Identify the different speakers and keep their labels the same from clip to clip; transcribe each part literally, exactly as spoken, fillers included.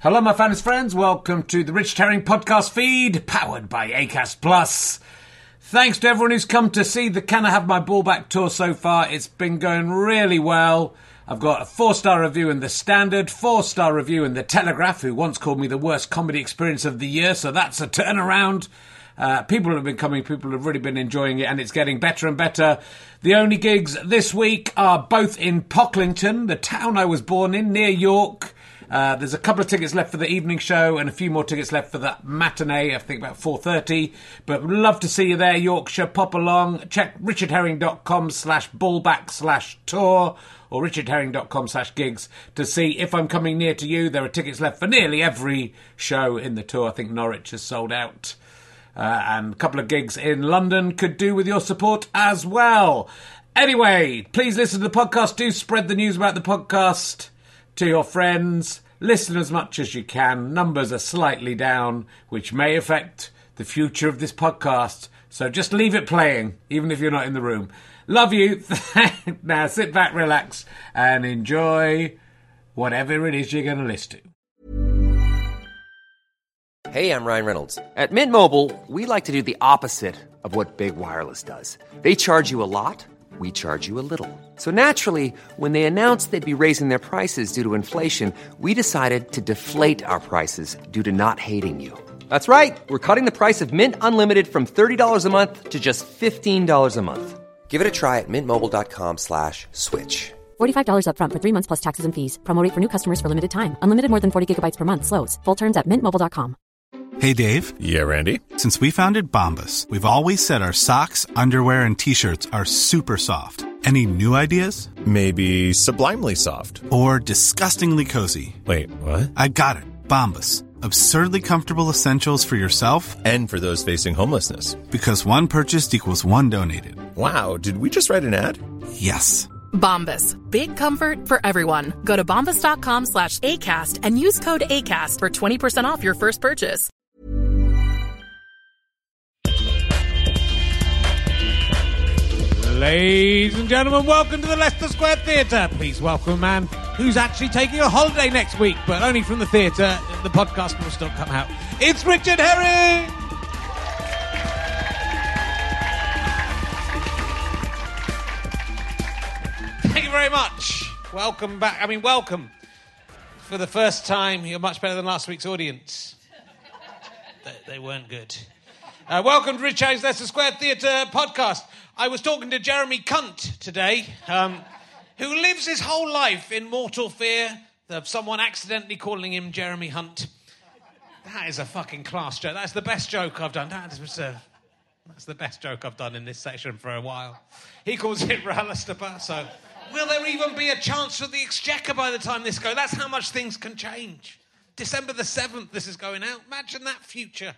Speaker 1: Hello, my fans friends. Welcome to the Richard Herring podcast feed, powered by Acast Plus. Thanks to everyone who's come to see the Can I Have My Ball Back tour so far. It's been going really well. I've got a four-star review in The Standard, four-star review in The Telegraph, who once called me the worst comedy experience of the year, so that's a turnaround. Uh, people have been coming, people have really been enjoying it, and it's getting better and better. The only gigs this week are both in Pocklington, the town I was born in, near York. Uh, there's a couple of tickets left for the evening show and a few more tickets left for the matinee, I think about four thirty. But would love to see you there, Yorkshire. Pop along. Check richardherring.com slash ballback slash tour or richardherring.com slash gigs to see if I'm coming near to you. There are tickets left for nearly every show in the tour. I think Norwich has sold out. Uh, and a couple of gigs in London could do with your support as well. Anyway, please listen to the podcast. Do spread the news about the podcast to your friends. Listen as much as you can. Numbers are slightly down, which may affect the future of this podcast. So just leave it playing, even if you're not in the room. Love you. Now sit back, relax, and enjoy whatever it is you're going to listen to.
Speaker 2: Hey, I'm Ryan Reynolds. At Mint Mobile, we like to do the opposite of what Big Wireless does. They charge you a lot. We charge you a little. So naturally, when they announced they'd be raising their prices due to inflation, we decided to deflate our prices due to not hating you. That's right. We're cutting the price of Mint Unlimited from thirty dollars a month to just fifteen dollars a month. Give it a try at mintmobile.com slash switch.
Speaker 3: forty-five dollars up front for three months plus taxes and fees. Promo rate for new customers for limited time. Unlimited more than forty gigabytes per month. Slows full terms at mint mobile dot com.
Speaker 4: Hey, Dave.
Speaker 5: Yeah, Randy.
Speaker 4: Since we founded Bombas, we've always said our socks, underwear, and T-shirts are super soft. Any new ideas?
Speaker 5: Maybe sublimely soft.
Speaker 4: Or disgustingly cozy.
Speaker 5: Wait, what?
Speaker 4: I got it. Bombas. Absurdly comfortable essentials for yourself
Speaker 5: and for those facing homelessness.
Speaker 4: Because one purchased equals one donated.
Speaker 5: Wow, did we just write an ad?
Speaker 4: Yes.
Speaker 6: Bombas. Big comfort for everyone. Go to bombas.com slash ACAST and use code ACAST for twenty percent off your first purchase.
Speaker 1: Ladies and gentlemen, welcome to the Leicester Square Theatre. Please welcome a man who's actually taking a holiday next week, but only from the theatre. The podcast will still come out. It's Richard Herring! Thank you very much. Welcome back. I mean, welcome. For the first time, you're much better than last week's audience. They, they weren't good. Uh, welcome to Rich Herring's Leicester Square Theatre podcast. I was talking to Jeremy Cunt today, um, who lives his whole life in mortal fear of someone accidentally calling him Jeremy Hunt. That is a fucking class joke. That's the best joke I've done. That is, uh, that's the best joke I've done in this section for a while. He calls it Ralastapa, so... Will there even be a chance for the Exchequer by the time this goes? That's how much things can change. December the seventh, this is going out. Imagine that future.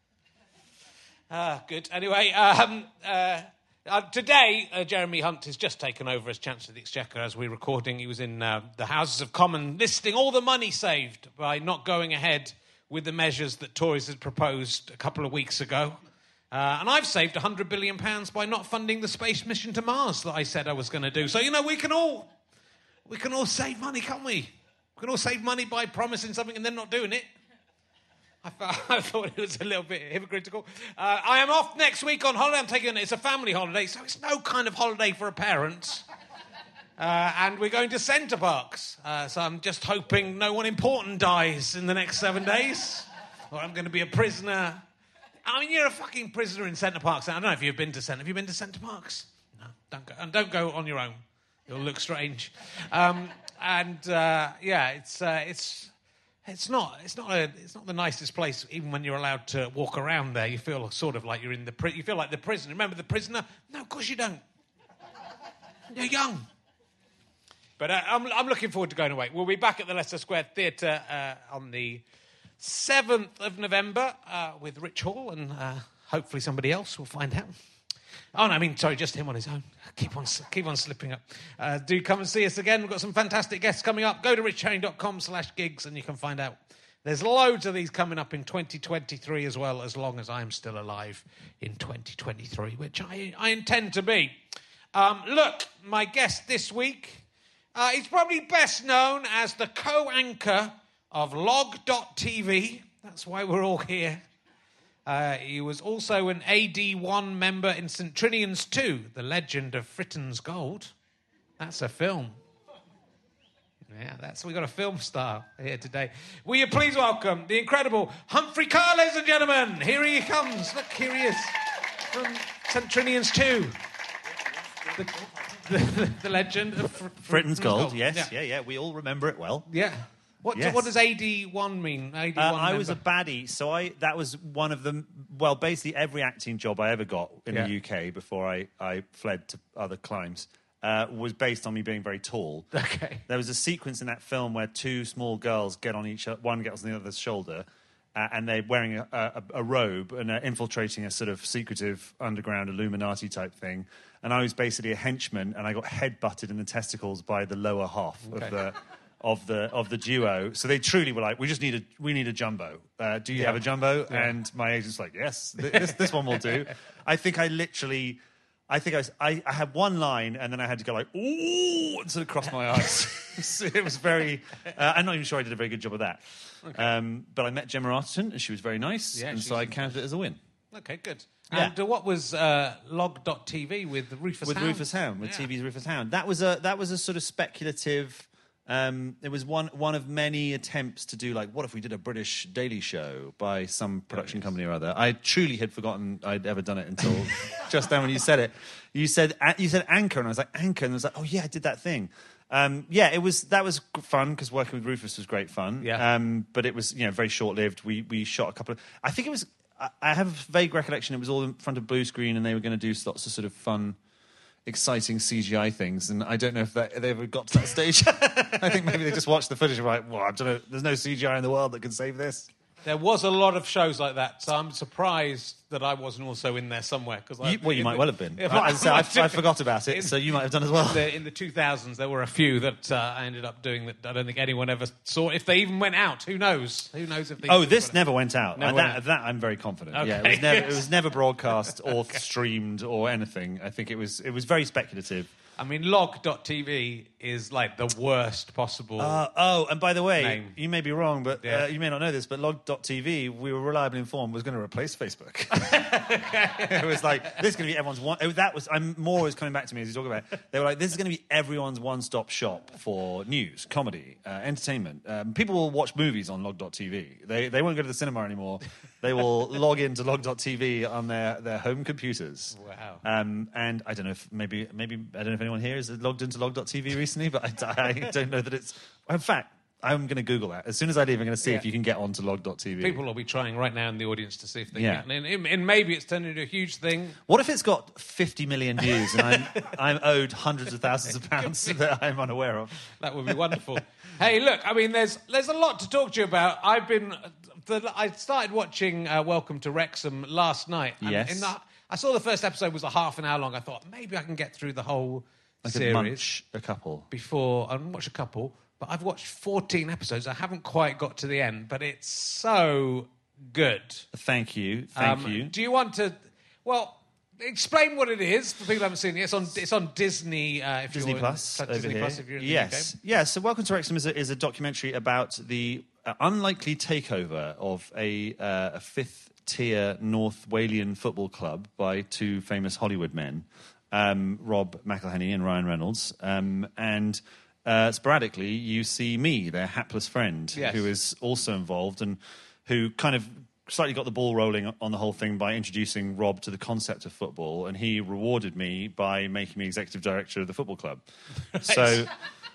Speaker 1: Ah, good. Anyway, um, uh, uh, today, uh, Jeremy Hunt has just taken over as Chancellor of the Exchequer as we're recording. He was in uh, the Houses of Commons listing all the money saved by not going ahead with the measures that Tories had proposed a couple of weeks ago. Uh, and I've saved one hundred billion pounds by not funding the space mission to Mars that I said I was going to do. So, you know, we can all we can all save money, can't we? We can all save money by promising something and then not doing it. I, th- I thought it was a little bit hypocritical. Uh, I am off next week on holiday. I'm taking it's a family holiday, so it's no kind of holiday for a parent. Uh, and we're going to Centre Parks. Uh, so I'm just hoping no one important dies in the next seven days. Or I'm going to be a prisoner... I mean, you're a fucking prisoner in Centre Parks. I don't know if you've been to Centre... Have you been to Centre Parks? No, don't go. And don't go on your own. It'll look strange. Um, and, uh, yeah, it's uh, it's it's not it's not a, it's not the nicest place, even when you're allowed to walk around there. You feel sort of like you're in the... Pri- you feel like the prisoner. Remember the prisoner? No, of course you don't. You're young. But uh, I'm, I'm looking forward to going away. We'll be back at the Leicester Square Theatre uh, on the... seventh of November uh, with Rich Hall and uh, hopefully somebody else. We'll find out. Oh, no, I mean, sorry, just him on his own. Keep on keep on slipping up. Uh, do come and see us again. We've got some fantastic guests coming up. Go to richherring.com slash gigs and you can find out. There's loads of these coming up in twenty twenty-three as well, as long as I'm still alive in twenty twenty-three, which I, I intend to be. Um, look, my guest this week, uh, he's probably best known as the co-anchor of log dot T V. That's why we're all here. Uh, he was also an A D one member in Saint Trinian's two, The Legend of Fritton's Gold. That's a film. Yeah, that's we got a film star here today. Will you please welcome the incredible Humphrey Ker, ladies and gentlemen? Here he comes. Look, here he is from Saint Trinian's two. The, the, the Legend of Fr-
Speaker 7: Fritton's
Speaker 1: Fritton's
Speaker 7: Gold,
Speaker 1: Gold.
Speaker 7: yes,
Speaker 1: Yeah.
Speaker 7: yeah, yeah, we all remember it well.
Speaker 1: Yeah. What,
Speaker 7: Yes.
Speaker 1: what does A D one mean? A D one
Speaker 7: Uh, I was a
Speaker 1: member?
Speaker 7: baddie, so I that was one of them. Well, basically every acting job I ever got in
Speaker 1: Yeah.
Speaker 7: the U K before I, I fled to other climes uh, was based on me being very tall.
Speaker 1: Okay.
Speaker 7: There was a sequence in that film where two small girls get on each other, one gets on the other's shoulder, uh, and they're wearing a, a, a robe and are infiltrating a sort of secretive underground Illuminati type thing. And I was basically a henchman, and I got headbutted in the testicles by the lower half
Speaker 1: Okay.
Speaker 7: of the. Of the of the duo, so they truly were like, we just need a we need a jumbo. Uh, do you
Speaker 1: Yeah.
Speaker 7: have a jumbo?
Speaker 1: Yeah.
Speaker 7: And my agent's like, yes, th- this this one will do. I think I literally, I think I, was, I I had one line, and then I had to go like, ooh, and sort of cross my eyes. So it was very. Uh, I'm not even sure I did a very good job of that. Okay. Um, but I met Gemma Arterton, and she was very nice,
Speaker 1: Yeah,
Speaker 7: and
Speaker 1: she's
Speaker 7: so I counted it as a win.
Speaker 1: Okay, good.
Speaker 7: Yeah.
Speaker 1: And uh, what was uh, log dot T V with Rufus
Speaker 7: with
Speaker 1: Hound?
Speaker 7: Rufus Hound, with
Speaker 1: Yeah.
Speaker 7: T V's Rufus Hound. That was a that was a sort of speculative. Um, it was one one of many attempts to do like, what if we did a British Daily Show by some production company or other? I truly had forgotten I'd ever done it until just then when you said it. You said you said Anchor, and I was like, Anchor, and I was like, oh yeah, I did that thing. Um, yeah, it was that was g- fun because working with Rufus was great fun.
Speaker 1: Yeah.
Speaker 7: Um, but it was you know very short lived. We we shot a couple of. I think it was. I, I have a vague recollection. It was all in front of blue screen, and they were going to do lots of sort of fun, exciting C G I things, and I don't know if that, they ever got to that stage. I think maybe they just watched the footage and were like, well, I don't know, there's no C G I in the world that can save this.
Speaker 1: There was a lot of shows like that, so I'm surprised that I wasn't also in there somewhere. Cause I,
Speaker 7: You, well, you
Speaker 1: in
Speaker 7: might
Speaker 1: the-
Speaker 7: well have been.
Speaker 1: Yeah,
Speaker 7: I, as I,
Speaker 1: might
Speaker 7: said, I, I
Speaker 1: have.
Speaker 7: forgot about it,
Speaker 1: In-
Speaker 7: so you might have done as well.
Speaker 1: In the, in the two thousands, there were a few that uh, I ended up doing that I don't think anyone ever saw. If they even went out, who knows? Who knows if they?
Speaker 7: Oh,
Speaker 1: even
Speaker 7: this
Speaker 1: went
Speaker 7: never went out.
Speaker 1: Never
Speaker 7: Uh,
Speaker 1: went
Speaker 7: that,
Speaker 1: out.
Speaker 7: that I'm very confident.
Speaker 1: Okay,
Speaker 7: Yeah, it was never,
Speaker 1: yes.
Speaker 7: it was never broadcast or streamed or anything. I think it was it was very speculative.
Speaker 1: I mean, log dot T V is like the worst possible.
Speaker 7: Uh, oh, and by the way,
Speaker 1: Name.
Speaker 7: you may be wrong, but
Speaker 1: Yeah.
Speaker 7: uh, you may not know this, but log dot T V, we were reliably informed, was going to replace Facebook. It was like, this is going to be everyone's one... oh, that was... I'm more is coming back to me as you talk about it. They were like, this is going to be everyone's one-stop shop for news, comedy, uh, entertainment. Um, people will watch movies on log dot T V. They they won't go to the cinema anymore. They will log into log dot T V on their, their home computers.
Speaker 1: Wow.
Speaker 7: Um, and I don't know if maybe maybe I don't know if anyone here has logged into log dot T V recently, but I, I don't know that it's. In fact, I'm going to Google that as soon as I leave. I'm going to see
Speaker 1: Yeah.
Speaker 7: if you can get onto log dot T V.
Speaker 1: People will be trying right now in the audience to see if they
Speaker 7: Yeah.
Speaker 1: can. And, and, and maybe it's turned into a huge thing.
Speaker 7: What if it's got fifty million views and I'm I'm owed hundreds of thousands of pounds that I'm unaware of?
Speaker 1: That would be wonderful. Hey, look, I mean, there's there's a lot to talk to you about. I've been, the, I started watching uh, Welcome to Wrexham last night. And
Speaker 7: Yes.
Speaker 1: In the, I saw the first episode was a half an hour long. I thought maybe I can get through the whole
Speaker 7: I could
Speaker 1: series
Speaker 7: munch a couple.
Speaker 1: before I watch a couple. But I've watched fourteen episodes. I haven't quite got to the end, but it's so good.
Speaker 7: Thank you, thank
Speaker 1: Um,
Speaker 7: you.
Speaker 1: Do you want to? Well, explain what it is for people who haven't seen it. It's on. It's on Disney. Uh, if
Speaker 7: Disney
Speaker 1: you're
Speaker 7: Plus
Speaker 1: in,
Speaker 7: over
Speaker 1: Disney
Speaker 7: here.
Speaker 1: Plus. If you're in the
Speaker 7: yes,
Speaker 1: U K.
Speaker 7: yeah. So, Welcome to Wrexham is a, is a documentary about the uh, unlikely takeover of a, uh, a fifth-tier North Walian football club by two famous Hollywood men, um, Rob McElhenney and Ryan Reynolds, um, and. Uh, sporadically, you see me, their hapless friend,
Speaker 1: Yes.
Speaker 7: who is also involved and who kind of slightly got the ball rolling on the whole thing by introducing Rob to the concept of football, and he rewarded me by making me executive director of the football club. So,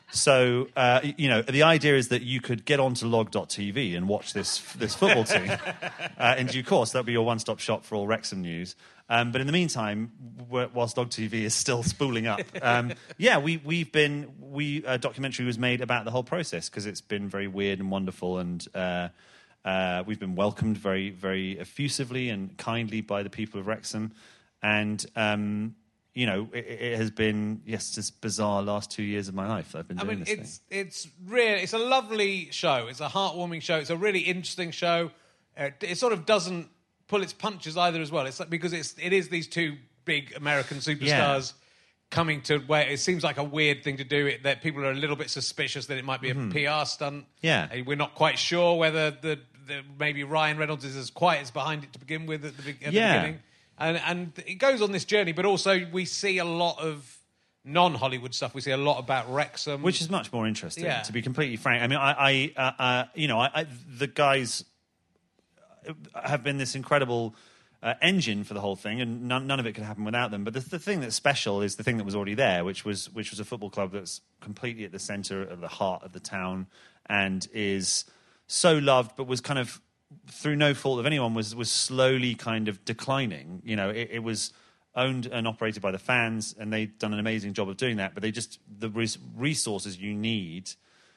Speaker 7: so uh, you know, the idea is that you could get onto log dot T V and watch this this football team uh, in due course. That'll be your one-stop shop for all Wrexham news. Um, but in the meantime, w- whilst Log T V is still spooling up, um, yeah, we we've been we a documentary was made about the whole process because it's been very weird and wonderful, and uh, uh, we've been welcomed very very effusively and kindly by the people of Wrexham, and um, you know it, it has been yes this bizarre last two years of my life that I've been
Speaker 1: I
Speaker 7: doing
Speaker 1: mean,
Speaker 7: this
Speaker 1: it's
Speaker 7: thing.
Speaker 1: it's really it's a lovely show. It's a heartwarming show. It's a really interesting show. Uh, it sort of doesn't pull its punches either as well. It's like, because it's it is these two big American superstars coming to where it seems like a weird thing to do, it that people are a little bit suspicious that it might be a
Speaker 7: Mm-hmm.
Speaker 1: P R stunt.
Speaker 7: Yeah.
Speaker 1: Uh, We're not quite sure whether the, the maybe Ryan Reynolds is as quiet as behind it to begin with at the, be- at
Speaker 7: Yeah.
Speaker 1: the beginning. And, and it goes on this journey, but also we see a lot of non-Hollywood stuff. We see a lot about Wrexham.
Speaker 7: Which is much more interesting,
Speaker 1: Yeah.
Speaker 7: to be completely frank. I mean, I, I uh, uh, you know, I, I, the guys have been this incredible uh, engine for the whole thing, and none, none of it could happen without them. But the, the thing that's special is the thing that was already there, which was which was a football club that's completely at the centre of the heart of the town, and is so loved, but was kind of through no fault of anyone was was slowly kind of declining. You know, it, it was owned and operated by the fans, and they'd done an amazing job of doing that. But they just the res- resources you need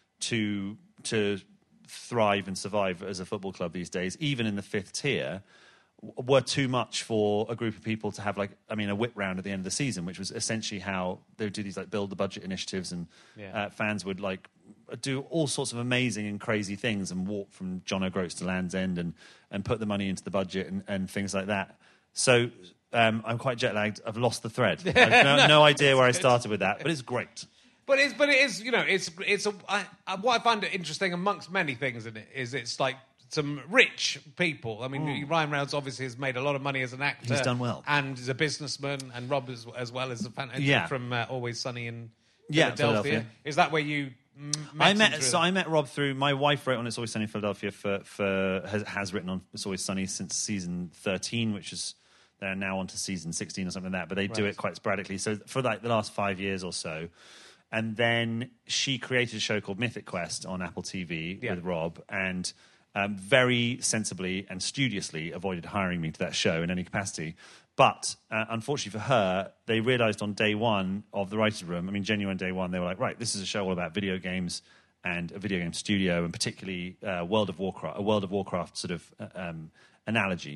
Speaker 7: to to thrive and survive as a football club these days, even in the fifth tier, w- were too much for a group of people to have, like, I mean, a whip round at the end of the season, which was essentially how they would do these like build the budget initiatives, and
Speaker 1: Yeah.
Speaker 7: uh, fans would like do all sorts of amazing and crazy things and walk from John O'Groats to Land's End and and put the money into the budget and, and things like that. So um, I'm quite jet lagged. I've lost the thread. I've no, no idea where I started with that, but it's great.
Speaker 1: But it's but it is, you know, it's it's a I, I, what I find it interesting amongst many things in it is it's like some rich people. I mean, Ryan Reynolds obviously has made a lot of money as an actor.
Speaker 7: He's done well.
Speaker 1: And is a businessman, and Rob as, as well as a fan
Speaker 7: Yeah.
Speaker 1: from uh, Always Sunny in
Speaker 7: Yeah,
Speaker 1: Philadelphia.
Speaker 7: Philadelphia.
Speaker 1: Is that where you m- met
Speaker 7: I
Speaker 1: him
Speaker 7: met
Speaker 1: through?
Speaker 7: so I met Rob through my wife wrote on It's Always Sunny in Philadelphia for for has, has written on It's Always Sunny since season thirteen, which is they're now on to season sixteen or something like that, but they do
Speaker 1: Right.
Speaker 7: it quite sporadically. So for like the last five years or so. And then she created a show called Mythic Quest on Apple T V
Speaker 1: Yeah.
Speaker 7: with Rob, and um, very sensibly and studiously avoided hiring me to that show in any capacity. But uh, unfortunately for her, they realised on day one of the writer's room, I mean, genuine day one, they were like, right, this is a show all about video games and a video game studio, and particularly uh, World of Warcraft, a World of Warcraft sort of uh, um, analogy.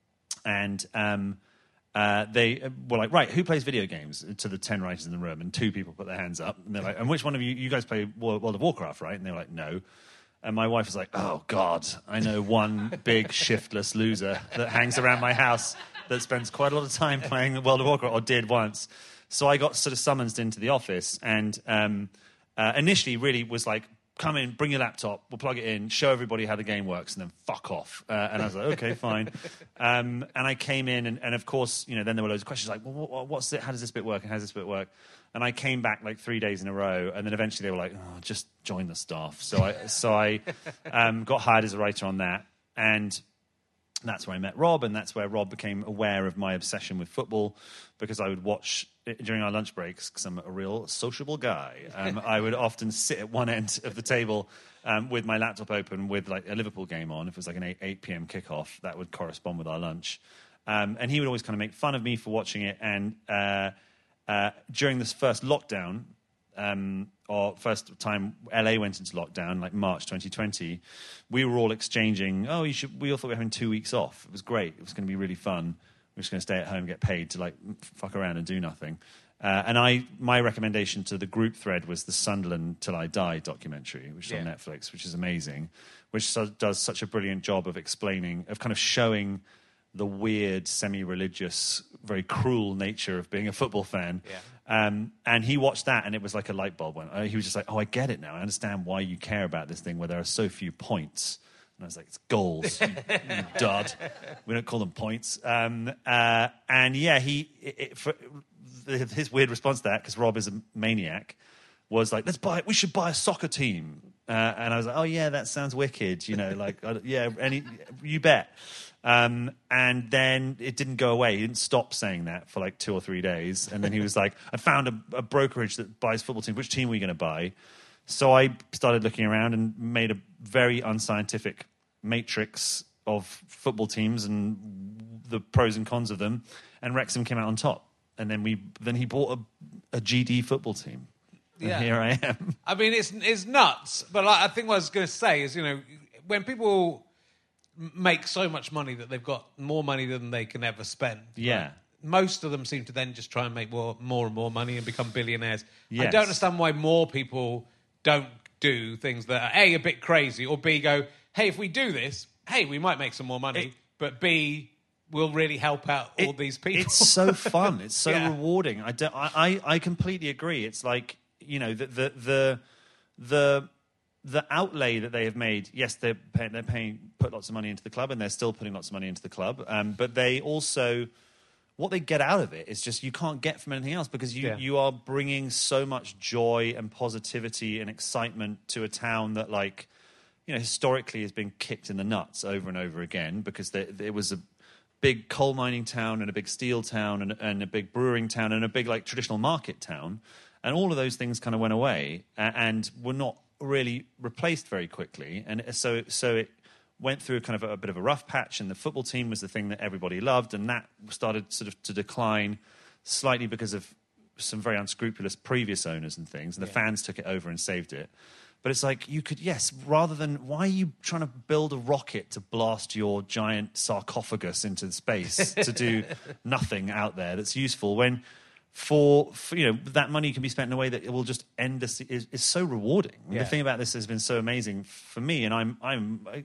Speaker 7: And um, uh, they were like, right, who plays video games? To the ten writers in the room, and two people put their hands up. And they're like, and which one of you, you guys play Wo- World of Warcraft, right? And they were like, no. And my wife was like, oh, God, I know one big shiftless loser that hangs around my house that spends quite a lot of time playing World of Warcraft, or did once. So I got sort of summoned into the office, and um, uh, initially really was like, come in, bring your laptop, we'll plug it in, show everybody how the game works, and then fuck off. Uh, and I was like, okay, fine. Um, and I came in, and, and of course, you know, then there were loads of questions like, well, what, what's it? How does this bit work? And how does this bit work? And I came back like three days in a row, and then eventually they were like, oh, just join the staff. So I, so I um, got hired as a writer on that, and that's where I met Rob, and that's where Rob became aware of my obsession with football, because I would watch it during our lunch breaks, because I'm a real sociable guy. Um, I would often sit at one end of the table um, with my laptop open with like a Liverpool game on. If it was like an eight p.m. kickoff, that would correspond with our lunch. Um, and he would always kind of make fun of me for watching it. And uh, uh, during this first lockdown, um, or first time L A went into lockdown, like March twenty twenty, we were all exchanging, oh, you should, we all thought we were having two weeks off. It was great. It was going to be really fun. We were just going to stay at home, get paid to like fuck around and do nothing. Uh, and I, my recommendation to the group thread was the Sunderland Till I Die documentary, which is
Speaker 1: Yeah.
Speaker 7: on Netflix, which is amazing, which so, does such a brilliant job of explaining, of kind of showing the weird, semi-religious, very cruel nature of being a football fan.
Speaker 1: Yeah.
Speaker 7: Um, and he watched that, and it was like a light bulb went. Uh, he was just like, oh, I get it now. I understand why you care about this thing where there are so few points. And I was like, it's goals, you, you dud. We don't call them points. Um, uh, and yeah, he it, it, for, his weird response to that, because Rob is a maniac, was like, let's buy, we should buy a soccer team. Uh, and I was like, oh yeah, that sounds wicked. You know, like, uh, yeah, any, you bet. Um, and then it didn't go away. He didn't stop saying that for like two or three days. And then he was like, I found a, a brokerage that buys football teams. Which team are we going to buy? So I started looking around and made a very unscientific matrix of football teams and the pros and cons of them. And Wrexham came out on top. And then we then he bought a, a G D football team. And
Speaker 1: Yeah.
Speaker 7: here I am.
Speaker 1: I mean, it's it's nuts. But like, I think what I was going to say is, you know, when people m- make so much money that they've got more money than they can ever spend.
Speaker 7: Yeah.
Speaker 1: right, most of them seem to then just try and make more, more and more money and become billionaires. I
Speaker 7: Yes.
Speaker 1: don't understand why more people don't do things that are A, a bit crazy, or B, go, hey, if we do this, hey, we might make some more money,
Speaker 7: It-
Speaker 1: but B, will really help out all
Speaker 7: It-
Speaker 1: these people.
Speaker 7: It's so fun. It's so
Speaker 1: Yeah.
Speaker 7: rewarding. I, don't, I, I, I completely agree. It's like, you know, the the the the, the outlay that they have made. Yes, they're paying, they're paying put lots of money into the club, and they're still putting lots of money into the club. Um, but they also, what they get out of it is just you can't get from anything else, because you
Speaker 1: Yeah.
Speaker 7: you are bringing so much joy and positivity and excitement to a town that, like, you know, historically has been kicked in the nuts over and over again, because there, it was a big coal mining town and a big steel town and, and a big brewing town and a big, like, traditional market town. And all of those things kind of went away uh, and were not really replaced very quickly. And so, so it went through kind of a, a bit of a rough patch, and the football team was the thing that everybody loved, and that started sort of to decline slightly because of some very unscrupulous previous owners and things, and the fans took it over and saved it. But it's like, you could, yes, rather than, why are you trying to build a rocket to blast your giant sarcophagus into space to do nothing out there that's useful, when for, for, you know, that money can be spent in a way that it will just end us, is, is so rewarding.
Speaker 1: Yeah.
Speaker 7: The thing about this has been so amazing for me, and I'm, I'm I,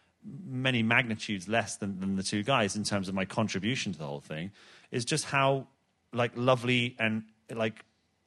Speaker 7: many magnitudes less than, than the two guys in terms of my contribution to the whole thing, is just how, like, lovely and, like,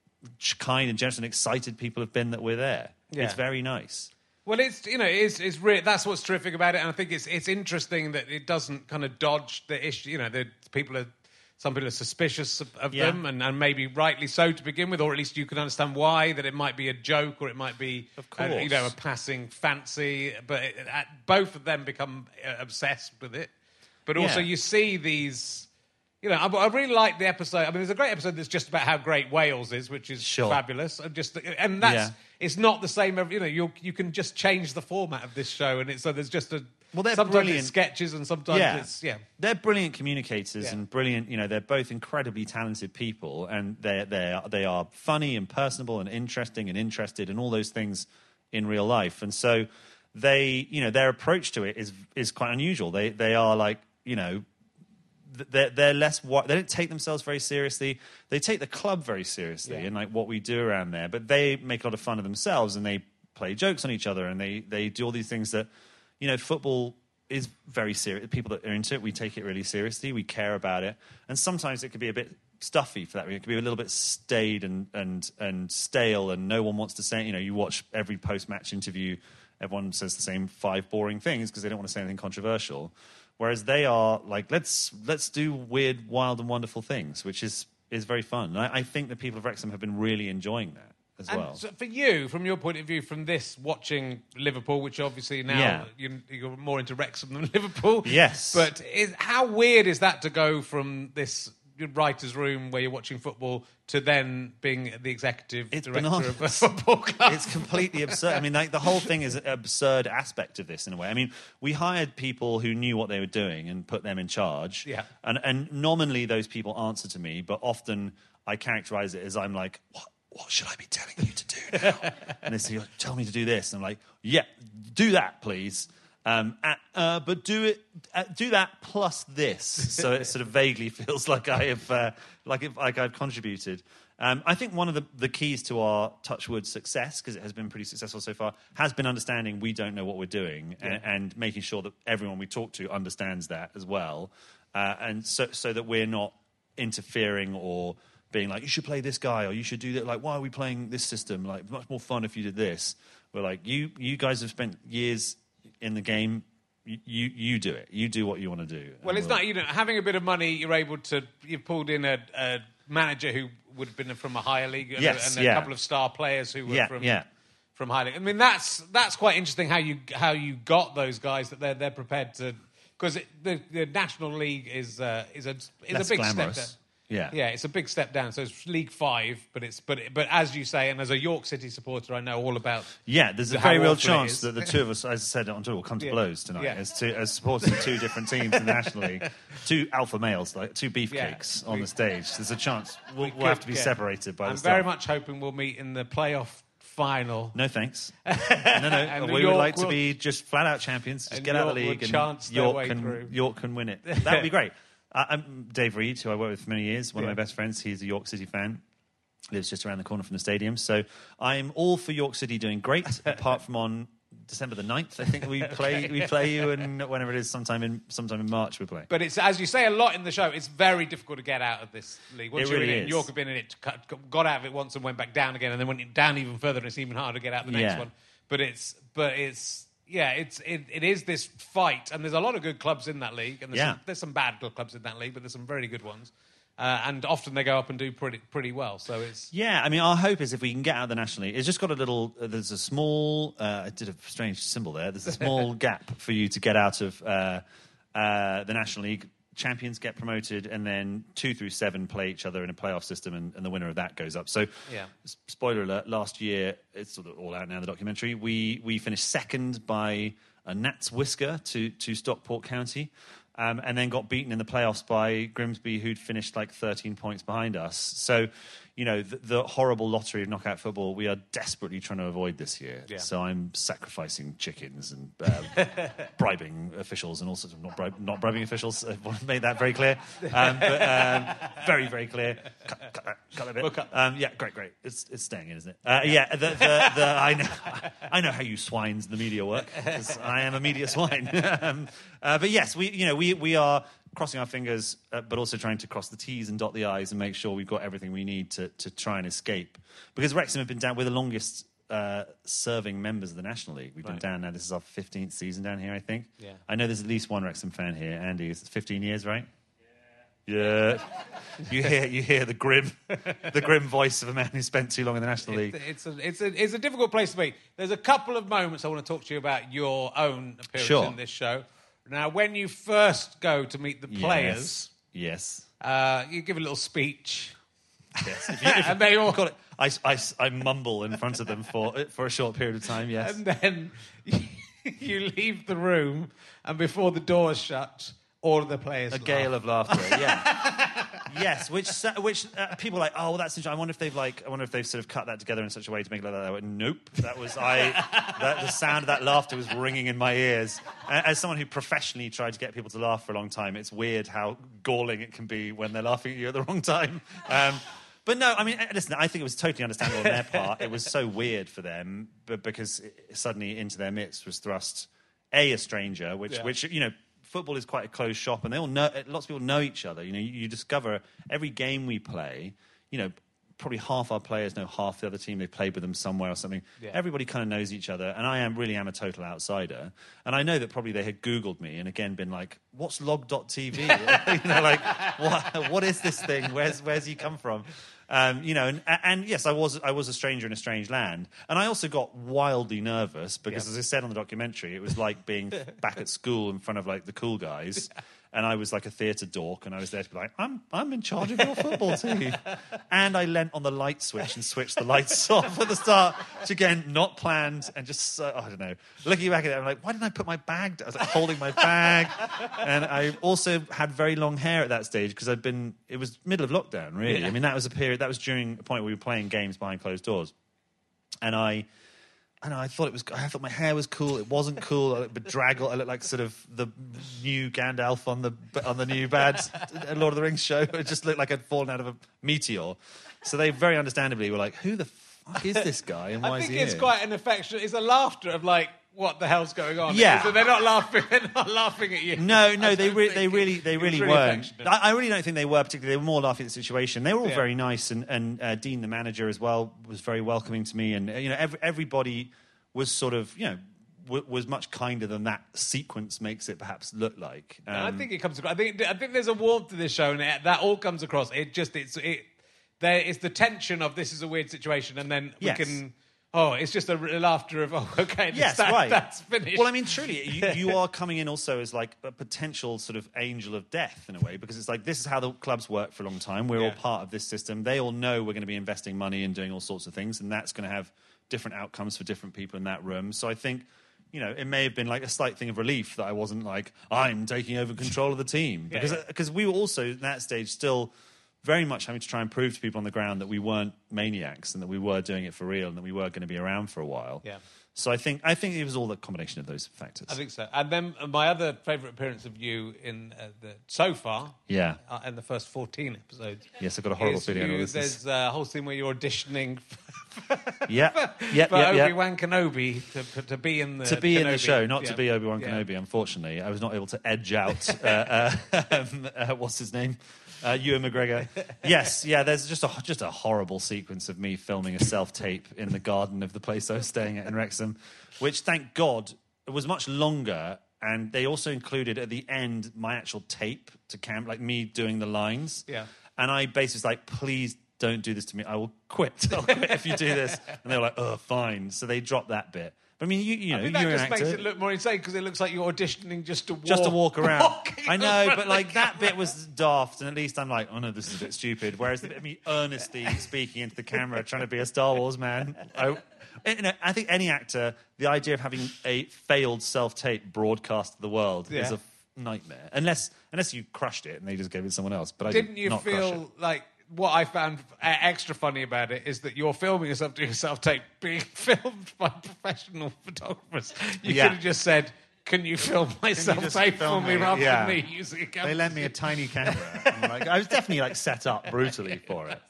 Speaker 7: kind and generous and excited people have been that we're there.
Speaker 1: Yeah.
Speaker 7: It's very nice.
Speaker 1: Well, it's you know, it's it's re- that's what's terrific about it, and I think it's it's interesting that it doesn't kind of dodge the issue. You know, the people are some people are suspicious of, of
Speaker 7: Yeah.
Speaker 1: them, and, and maybe rightly so to begin with, or at least you can understand why, that it might be a joke or it might be,
Speaker 7: Of
Speaker 1: uh, you
Speaker 7: course.
Speaker 1: know, a passing fancy. But it, uh, both of them become uh, obsessed with it. But also,
Speaker 7: Yeah.
Speaker 1: you see these. You know, I, I really like the episode. I mean, there's a great episode that's just about how great Wales is, which is
Speaker 7: Sure.
Speaker 1: fabulous. And just, and that's
Speaker 7: Yeah.
Speaker 1: it's not the same. every- You know, you you can just change the format of this show, and it's so there's just a.
Speaker 7: Well, they're
Speaker 1: sometimes
Speaker 7: brilliant.
Speaker 1: it's sketches, and sometimes
Speaker 7: Yeah.
Speaker 1: it's yeah.
Speaker 7: They're brilliant communicators
Speaker 1: Yeah.
Speaker 7: and brilliant, you know, they're both incredibly talented people, and they they they are funny and personable and interesting and interested and all those things in real life. And so they, you know, their approach to it is is quite unusual. They they are like, you know, they're, they're less, they don't take themselves very seriously. They take the club very seriously
Speaker 1: Yeah.
Speaker 7: and like what we do around there, but they make a lot of fun of themselves, and they play jokes on each other, and they, they do all these things that, you know, football is very serious. People that are into it, we take it really seriously. We care about it. And sometimes it could be a bit stuffy for that reason. It could be a little bit staid and, and, and stale, and no one wants to say, you know, you watch every post-match interview, everyone says the same five boring things because they don't want to say anything controversial. Whereas they are like, let's let's do weird, wild, and wonderful things, which is is very fun. And I, I think the people of Wrexham have been really enjoying that as
Speaker 1: And
Speaker 7: well.
Speaker 1: so for you, from your point of view, from this watching Liverpool, which obviously now
Speaker 7: Yeah.
Speaker 1: you, you're more into Wrexham than Liverpool.
Speaker 7: Yes.
Speaker 1: But is, how weird is that to go from this writer's room where you're watching football to then being the executive
Speaker 7: It's
Speaker 1: director
Speaker 7: bananas.
Speaker 1: of a football club?
Speaker 7: It's completely absurd. I mean, like, the whole thing is an absurd aspect of this in a way. I mean, we hired people who knew what they were doing and put them in charge.
Speaker 1: Yeah.
Speaker 7: And, and nominally those people answer to me, but often I characterize it as I'm like, what, what should I be telling you to do now? And they say, tell me to do this. And I'm like, yeah, do that, please. Um, uh, uh, but do it, uh, do that plus this, so it sort of vaguely feels like I have, uh, like, if, like I've contributed. Um, I think one of the, the keys to our Touchwood success, because it has been pretty successful so far, has been understanding we don't know what we're doing, and, and making sure that everyone we talk to understands that as well, uh, and so so that we're not interfering or being like, you should play this guy, or you should do that. Like, why are we playing this system? Like, much more fun if you did this. We're like, you you guys have spent years in the game, you, you you do it. You do what you want to do.
Speaker 1: Well,
Speaker 7: And
Speaker 1: it's
Speaker 7: we'll-
Speaker 1: not, you know, having a bit of money, you're able to, you've pulled in a, a manager who would have been from a higher league, and,
Speaker 7: Yes,
Speaker 1: a, and a
Speaker 7: yeah.
Speaker 1: couple of star players who were
Speaker 7: Yeah,
Speaker 1: from
Speaker 7: yeah.
Speaker 1: from higher league. I mean, that's that's quite interesting how you how you got those guys, that they're they're prepared to, because the the National League is uh, is a is
Speaker 7: Less
Speaker 1: a big
Speaker 7: glamorous.
Speaker 1: step down.
Speaker 7: Yeah.
Speaker 1: Yeah, it's a big step down. So it's League Five, but it's but but as you say, and as a York City supporter, I know all about.
Speaker 7: Yeah, there's a
Speaker 1: how
Speaker 7: very real
Speaker 1: awful it
Speaker 7: chance
Speaker 1: is.
Speaker 7: that the two of us, as I said on Twitter, will come to
Speaker 1: Yeah.
Speaker 7: blows tonight
Speaker 1: Yeah.
Speaker 7: as two, as supporters of two different teams in the National League, two alpha males, like two beefcakes
Speaker 1: Yeah.
Speaker 7: on
Speaker 1: We-
Speaker 7: the stage. There's a chance we'll,
Speaker 1: We
Speaker 7: we'll have
Speaker 1: could
Speaker 7: to be
Speaker 1: get-
Speaker 7: separated by
Speaker 1: I'm
Speaker 7: the
Speaker 1: very
Speaker 7: start.
Speaker 1: much hoping we'll meet in the playoff final.
Speaker 7: No thanks. No, no.
Speaker 1: And
Speaker 7: we
Speaker 1: York
Speaker 7: would like to
Speaker 1: will-
Speaker 7: be just flat out champions. Just
Speaker 1: and
Speaker 7: get out of the
Speaker 1: York
Speaker 7: league
Speaker 1: will
Speaker 7: and
Speaker 1: chance their
Speaker 7: York
Speaker 1: way
Speaker 7: can
Speaker 1: through.
Speaker 7: York can win it. That would be great. Uh, I'm Dave Reed, who I worked with for many years, one
Speaker 1: Yeah.
Speaker 7: of my best friends. He's a York City fan. Lives just around the corner from the stadium. So I'm all for York City doing great, apart from on December the ninth, I think we play we play you, and whenever it is, sometime in sometime in March we play.
Speaker 1: But it's, as you say a lot in the show, it's very difficult to get out of this league. Once
Speaker 7: It
Speaker 1: you're
Speaker 7: really
Speaker 1: in it,
Speaker 7: is.
Speaker 1: York have been in it, got out of it once and went back down again, and then went down even further, and it's even harder to get out the next
Speaker 7: Yeah.
Speaker 1: one. But it's, but it's, yeah, it's it, it is this fight, and there's a lot of good clubs in that league, and there's,
Speaker 7: Yeah.
Speaker 1: some, there's some bad clubs in that league, but there's some very good ones. Uh, and often they go up and do pretty pretty well. So it's
Speaker 7: Yeah, I mean, our hope is if we can get out of the National League, it's just got a little, uh, there's a small, uh, I did a strange symbol there, there's a small gap for you to get out of uh, uh, the National League. Champions get promoted, and then two through seven play each other in a playoff system, and, and the winner of that goes up. So,
Speaker 1: Yeah.
Speaker 7: s- spoiler alert, last year, it's sort of all out now, the documentary, we, we finished second by a Nats whisker to, to Stockport County. Um, and then got beaten in the playoffs by Grimsby, who'd finished like thirteen points behind us. So, you know, the, the horrible lottery of knockout football we are desperately trying to avoid this year.
Speaker 1: Yeah.
Speaker 7: So I'm sacrificing chickens and uh, bribing officials and all sorts of not, bribe, not bribing officials. I've made that very clear. Um, but um, very, very clear. Cut, cut that, cut that bit.
Speaker 1: We'll cut that.
Speaker 7: Um, yeah, great, great. It's it's staying in, isn't it? Uh, yeah, the, the, the, I know I know how you swines in the media work, 'cause I am a media swine. um, uh, but yes, we you know we we are crossing our fingers, uh, but also trying to cross the T's and dot the I's and make sure we've got everything we need to to try and escape. Because Wrexham have been down, we're the longest uh, serving members of the National League. We've
Speaker 1: Right.
Speaker 7: been down now. This is our fifteenth season down here, I think.
Speaker 1: Yeah.
Speaker 7: I know there's at least one Wrexham fan here. Andy, it's fifteen years, right? Yeah, you hear you hear the grim, the grim voice of a man who spent too long in the National League.
Speaker 1: It's a, it's, a, it's a difficult place to be. There's a couple of moments I want to talk to you about your own appearance
Speaker 7: Sure.
Speaker 1: in this show. Now, when you first go to meet the players,
Speaker 7: Yes.
Speaker 1: uh, you give a little speech.
Speaker 7: Yes. If you, if
Speaker 1: And they all-
Speaker 7: call it, I, I, I mumble in front of them for for a short period of time. Yes.
Speaker 1: And then you leave the room, and before the door's shut, all of the players
Speaker 7: A
Speaker 1: laugh.
Speaker 7: gale of laughter. Yeah. Yes. Which which uh, people are like, oh, well, that's interesting. I wonder if they've like, I wonder if they've sort of cut that together in such a way to make it like that. I went, nope. That was I. That, the sound of that laughter was ringing in my ears. As someone who professionally tried to get people to laugh for a long time, it's weird how galling it can be when they're laughing at you at the wrong time. Um, But no, I mean, listen, I think it was totally understandable on their part. It was so weird for them, but because it, suddenly into their midst was thrust a a stranger, which
Speaker 1: Yeah.
Speaker 7: which you know, football is quite a closed shop, and they all know. Lots of people know each other. You know, you, you discover every game we play. You know, probably half our players know half the other team. They played with them somewhere or something.
Speaker 1: Yeah.
Speaker 7: Everybody kind of knows each other, and I am really am a total outsider. And I know that probably they had Googled me and again been like, "What's log dot t v?" You know, like, what, what is this thing? Where's where's he come from? Um, you know, and, and yes, I was I was a stranger in a strange land, and I also got wildly nervous because,
Speaker 1: Yeah.
Speaker 7: as I said on the documentary, it was like being back at school in front of like the cool guys, and I was like a theatre dork, and I was there to be like, I'm I'm in charge of your football team, and I leant on the light switch and switched the lights off at the start, which again not planned, and just uh, I don't know. Looking back at it, I'm like, why didn't I put my bag down? I was like holding my bag, and I also had very long hair at that stage because I'd been. It was middle of lockdown, really.
Speaker 1: Yeah.
Speaker 7: I mean, that was a period. That was during a point where we were playing games behind closed doors, and I. I know. I thought it was. I thought my hair was cool. It wasn't cool. I looked bedraggled. I looked like sort of the new Gandalf on the on the new bad Lord of the Rings show. It just looked like I'd fallen out of a meteor. So they very understandably were like, "Who the fuck is this guy? And why
Speaker 1: I
Speaker 7: is
Speaker 1: think
Speaker 7: he
Speaker 1: it's
Speaker 7: here?"
Speaker 1: quite an affectionate. It's a laughter of like, what the hell's going on?
Speaker 7: Yeah.
Speaker 1: So they're not laughing. They're not laughing at you.
Speaker 7: No, no,
Speaker 1: I
Speaker 7: they
Speaker 1: don't
Speaker 7: re-
Speaker 1: think
Speaker 7: they
Speaker 1: it-
Speaker 7: really they
Speaker 1: it was
Speaker 7: really,
Speaker 1: really
Speaker 7: weren't.
Speaker 1: affectionate.
Speaker 7: I, I really don't think they were particularly. They were more laughing at the situation. They were all
Speaker 1: Yeah.
Speaker 7: very nice, and and uh, Dean, the manager, as well, was very welcoming to me, and uh, you know, every, everybody was sort of you know w- was much kinder than that sequence makes it perhaps look like. Um,
Speaker 1: And I think it comes across. I think I think there's a warmth to this show, and it, that all comes across. It just it's it. There is the tension of this is a weird situation, and then we
Speaker 7: Yes.
Speaker 1: can. Oh, it's just a r- laughter of oh, okay,
Speaker 7: Yes,
Speaker 1: that,
Speaker 7: right.
Speaker 1: that's finished.
Speaker 7: Well, I mean, truly, you, you are coming in also as like a potential sort of angel of death in a way, because it's like this is how the clubs work for a long time. We're
Speaker 1: Yeah.
Speaker 7: all part of this system. They all know we're going to be investing money and doing all sorts of things, and that's going to have different outcomes for different people in that room. So I think, you know, it may have been like a slight thing of relief that I wasn't like, I'm taking over control of the team.
Speaker 1: Yeah,
Speaker 7: Because
Speaker 1: yeah.
Speaker 7: because we were also, at that stage, still very much having to try and prove to people on the ground that we weren't maniacs and that we were doing it for real and that we were going to be around for a while.
Speaker 1: Yeah.
Speaker 7: So I think I think it was all the combination of those factors.
Speaker 1: I think so. And then uh, my other favourite appearance of you in uh, the so far,
Speaker 7: Yeah.
Speaker 1: uh, in the first fourteen episodes.
Speaker 7: Yes, I've got a horrible
Speaker 1: is
Speaker 7: feeling. I know
Speaker 1: you-
Speaker 7: this is-
Speaker 1: There's a whole scene where you're auditioning
Speaker 7: Yeah, yeah,
Speaker 1: for
Speaker 7: yeah, yeah.
Speaker 1: Obi-Wan Kenobi to, to be in the
Speaker 7: To be in the
Speaker 1: Kenobi.
Speaker 7: show, not
Speaker 1: Yeah.
Speaker 7: to be Obi-Wan
Speaker 1: Yeah.
Speaker 7: Kenobi, unfortunately. I was not able to edge out, uh, uh, um, uh, what's his name? Uh, Ewan McGregor. Yes, yeah, there's just a, just a horrible sequence of me filming a self-tape in the garden of the place I was staying at in Wrexham, which, thank God, was much longer, and they also included at the end my actual tape to cam, like me doing the lines.
Speaker 1: Yeah.
Speaker 7: And I basically was like, please don't do this to me. I will quit. I'll quit if you do this. And they were like, oh, fine. So they dropped that bit. But I mean, you, you know,
Speaker 1: I think that
Speaker 7: you're
Speaker 1: just
Speaker 7: an
Speaker 1: makes
Speaker 7: actor.
Speaker 1: it look more insane because it looks like you're auditioning just to walk,
Speaker 7: Just to walk around.
Speaker 1: walking
Speaker 7: I
Speaker 1: in
Speaker 7: know,
Speaker 1: front
Speaker 7: but
Speaker 1: of
Speaker 7: like
Speaker 1: the
Speaker 7: that
Speaker 1: camera.
Speaker 7: bit was daft, and at least I'm like, oh no, this is a bit stupid. Whereas the bit of me earnestly speaking into the camera, trying to be a Star Wars man, I, you know, I think any actor, the idea of having a failed self-tape broadcast to the world
Speaker 1: Yeah.
Speaker 7: is a f- nightmare. Unless unless you crushed it and they just gave it to someone else. But I
Speaker 1: Didn't
Speaker 7: did
Speaker 1: you
Speaker 7: not crush it.
Speaker 1: feel like what I found uh, extra funny about it is that you're filming yourself doing a self-tape being filmed by professional photographers. You
Speaker 7: Yeah.
Speaker 1: could have just said, can you film my
Speaker 7: just
Speaker 1: self-tape for
Speaker 7: film
Speaker 1: me
Speaker 7: me?
Speaker 1: rather
Speaker 7: Yeah.
Speaker 1: than me using a camera?
Speaker 7: They lent me a tiny camera. And, like, I was definitely like set up brutally for it.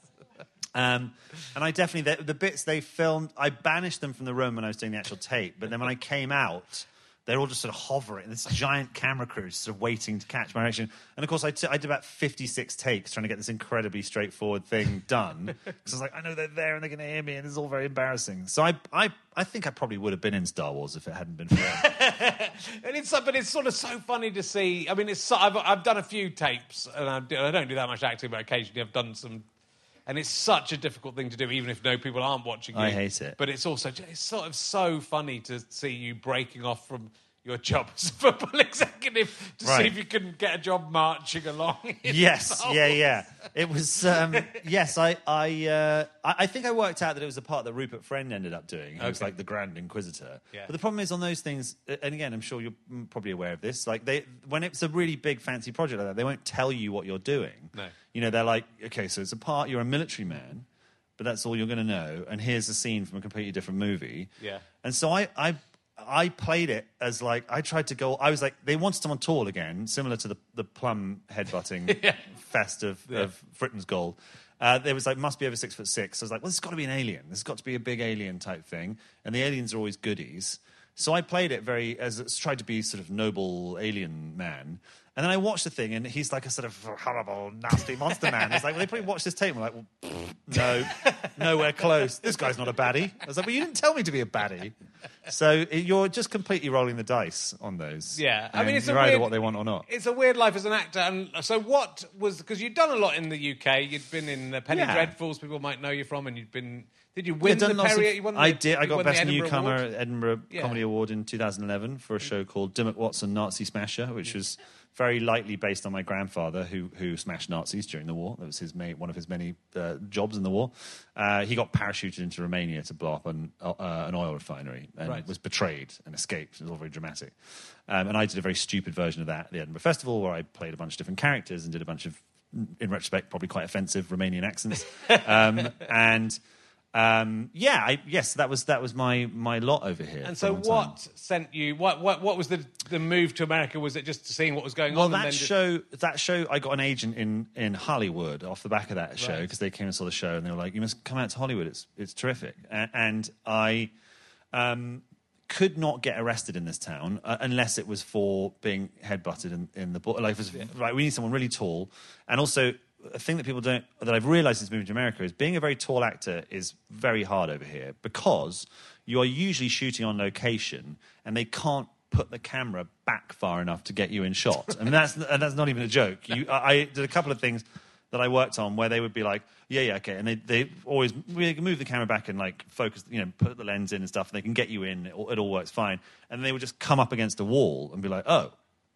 Speaker 7: Um, and I definitely, the, the bits they filmed, I banished them from the room when I was doing the actual tape. But then when I came out, they're all just sort of hovering. This giant camera crew is sort of waiting to catch my reaction. And of course, I, t- I did about fifty-six takes trying to get this incredibly straightforward thing done. Because I was like, I know they're there and they're going to hear me, and it's all very embarrassing. So I, I, I think I probably would have been in Star Wars if it hadn't been for them.
Speaker 1: And it's but it's sort of so funny to see. I mean, it's so, I've I've done a few tapes, and I, do, I don't do that much acting, but occasionally I've done some. And it's such a difficult thing to do, even if no people aren't watching you.
Speaker 7: I hate it.
Speaker 1: But it's also it's sort of so funny to see you breaking off from your job as a football executive to see
Speaker 7: Right.
Speaker 1: if you can get a job marching along. in
Speaker 7: Yes,
Speaker 1: Star
Speaker 7: yeah,
Speaker 1: Wars.
Speaker 7: yeah. It was. Um, yes, I, I, uh, I, I think I worked out that it was the part that Rupert Friend ended up doing. He was
Speaker 1: Okay.
Speaker 7: like the Grand Inquisitor.
Speaker 1: Yeah.
Speaker 7: But the problem is on those things, and again, I'm sure you're probably aware of this. Like they, when it's a really big fancy project like that, they won't tell you what you're doing.
Speaker 1: No.
Speaker 7: You know, they're like, okay, so it's a part. You're a military man, but that's all you're going to know. And here's a scene from a completely different movie.
Speaker 1: Yeah.
Speaker 7: And so I, I, I played it as like I tried to go. I was like, they wanted someone tall again, similar to the the plum headbutting
Speaker 1: Yeah.
Speaker 7: fest of,
Speaker 1: Yeah.
Speaker 7: of Fritton's Gold. Uh, there was like must be over six foot six. So I was like, well, this has got to be an alien. This has got to be a big alien type thing. And the aliens are always goodies. So I played it very as it's tried to be sort of noble alien man. And then I watched the thing, and he's like a sort of horrible, nasty monster man. It's like, well, they probably watched this tape and were like, well, pfft, no, nowhere close. This guy's not a baddie. I was like, well, you didn't tell me to be a baddie. So it, you're just completely rolling the dice on those.
Speaker 1: Yeah, I
Speaker 7: And
Speaker 1: mean, it's a
Speaker 7: you're either
Speaker 1: weird,
Speaker 7: what they want or not.
Speaker 1: It's a weird life as an actor. And so, what was because you'd done a lot in the U K? You'd been in uh, Penny
Speaker 7: Yeah.
Speaker 1: Dreadfuls, people might know you from, and you'd been. Did you win
Speaker 7: Yeah,
Speaker 1: the
Speaker 7: done lots of-
Speaker 1: Perrier? You won the,
Speaker 7: I did. I
Speaker 1: you
Speaker 7: got
Speaker 1: won the
Speaker 7: Best
Speaker 1: Edinburgh
Speaker 7: Newcomer
Speaker 1: Award?
Speaker 7: at Edinburgh
Speaker 1: Yeah.
Speaker 7: Comedy Award in two thousand eleven for a show called Dimmock Watson Nazi Smasher, which was very lightly based on my grandfather who who smashed Nazis during the war. That was his ma- one of his many uh, jobs in the war. Uh, he got parachuted into Romania to blow up an, uh, an oil refinery and
Speaker 1: Right.
Speaker 7: was betrayed and escaped. It was all very dramatic. Um, and I did a very stupid version of that at the Edinburgh Festival where I played a bunch of different characters and did a bunch of, in retrospect, probably quite offensive Romanian accents. um, and... Um, yeah, I, yes, that was that was my my lot over here.
Speaker 1: And
Speaker 7: for a
Speaker 1: so,
Speaker 7: long time.
Speaker 1: what sent you? What what what was the the move to America? Was it just seeing what was going
Speaker 7: Well,
Speaker 1: on? and
Speaker 7: that
Speaker 1: then just-
Speaker 7: show, that show, I got an agent in, in Hollywood off the back of that show
Speaker 1: Right.
Speaker 7: because they came and saw the show and they were like, "You must come out to Hollywood. It's it's terrific." A- And I um, could not get arrested in this town uh, unless it was for being headbutted in, in the bo- like. It was, right, we need someone really tall, and also. A thing that people don't, that I've realised since moving to America is being a very tall actor is very hard over here because you are usually shooting on location and they can't put the camera back far enough to get you in shot. I mean, that's and that's not even a joke. You, I, I did a couple of things that I worked on where they would be like, yeah, yeah, okay, and they they always they can move the camera back and like focus, you know, put the lens in and stuff, and they can get you in. It all, it all works fine, and they would just come up against a wall and be like, oh.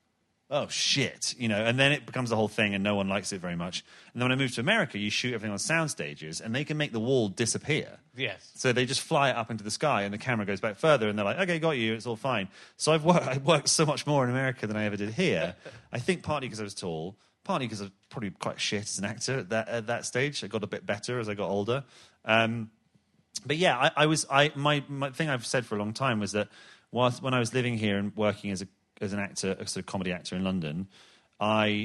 Speaker 7: Oh, shit, you know, and then it becomes the whole thing and no one likes it very much. And then when I moved to America, you shoot everything on sound stages and they can make the wall disappear.
Speaker 1: Yes.
Speaker 7: So they just fly it up into the sky and the camera goes back further and they're like, okay, got you, it's all fine. So I've worked, I've worked so much more in America than I ever did here. I think partly because I was tall, partly because I was probably quite shit as an actor at that, at that stage. I got a bit better as I got older. Um, but yeah, I, I was, I my, my thing I've said for a long time was that whilst when I was living here and working as a as an actor, a sort of comedy actor in London, I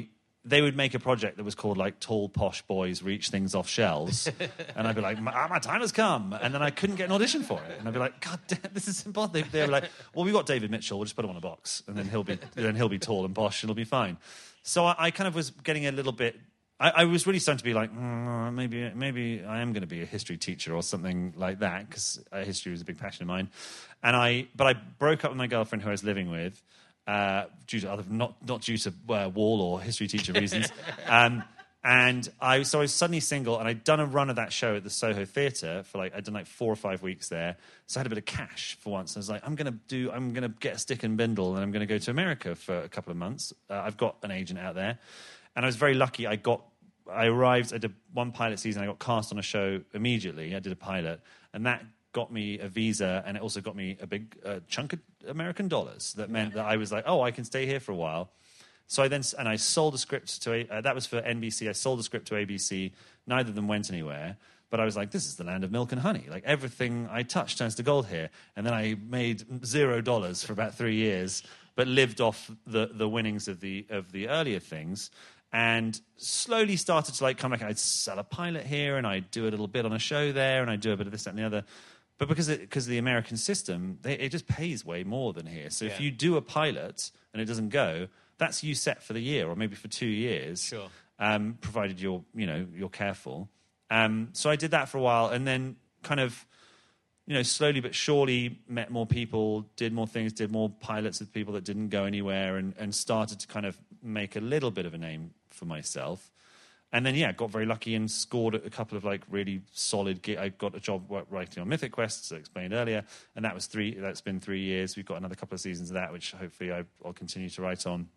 Speaker 7: they would make a project that was called like Tall Posh Boys Reach Things Off Shelves. And I'd be like, my, my time has come. And then I couldn't get an audition for it. And I'd be like, God damn, this is impossible. They, they were like, well, we've got David Mitchell. We'll just put him on a box. And then he'll be then he'll be tall and posh and it'll be fine. So I, I kind of was getting a little bit... I, I was really starting to be like, mm, maybe maybe I am going to be a history teacher or something like that, because uh, history was a big passion of mine. And I, But I broke up with my girlfriend who I was living with, Uh, due to other, not not due to uh, wall or history teacher reasons, um, and I so I was suddenly single, and I'd done a run of that show at the Soho Theatre for like I'd done like four or five weeks there, so I had a bit of cash for once. I was like, I'm gonna do, I'm gonna get a stick and bindle, and I'm gonna go to America for a couple of months. Uh, I've got an agent out there, and I was very lucky. I got, I arrived, I did one pilot season, I got cast on a show immediately. I did a pilot, and that got me a visa, and it also got me a big uh, chunk of American dollars. That meant that I was like, oh, I can stay here for a while. So I then, and I sold a script to, uh, that was for N B C. I sold a script to A B C. Neither of them went anywhere. But I was like, this is the land of milk and honey. Like, everything I touch turns to gold here. And then I made zero dollars for about three years, but lived off the, the winnings of the of the earlier things. And slowly started to like come back. I'd sell a pilot here, and I'd do a little bit on a show there, and I'd do a bit of this, that, and the other. But because it, because of the American system, they, it just pays way more than here. So yeah. if you do a pilot and it doesn't go, that's you set for the year or maybe for two years,
Speaker 1: sure.
Speaker 7: um, provided you're, you know, you're careful. Um, so I did that for a while, and then kind of, you know, slowly but surely met more people, did more things, did more pilots with people that didn't go anywhere, and, and started to kind of make a little bit of a name for myself. And then, yeah, got very lucky and scored a couple of, like, really solid... Ge- I got a job writing on Mythic Quest, as I explained earlier, and that was three. That's been three years. We've got another couple of seasons of that, which hopefully I, I'll continue to write on.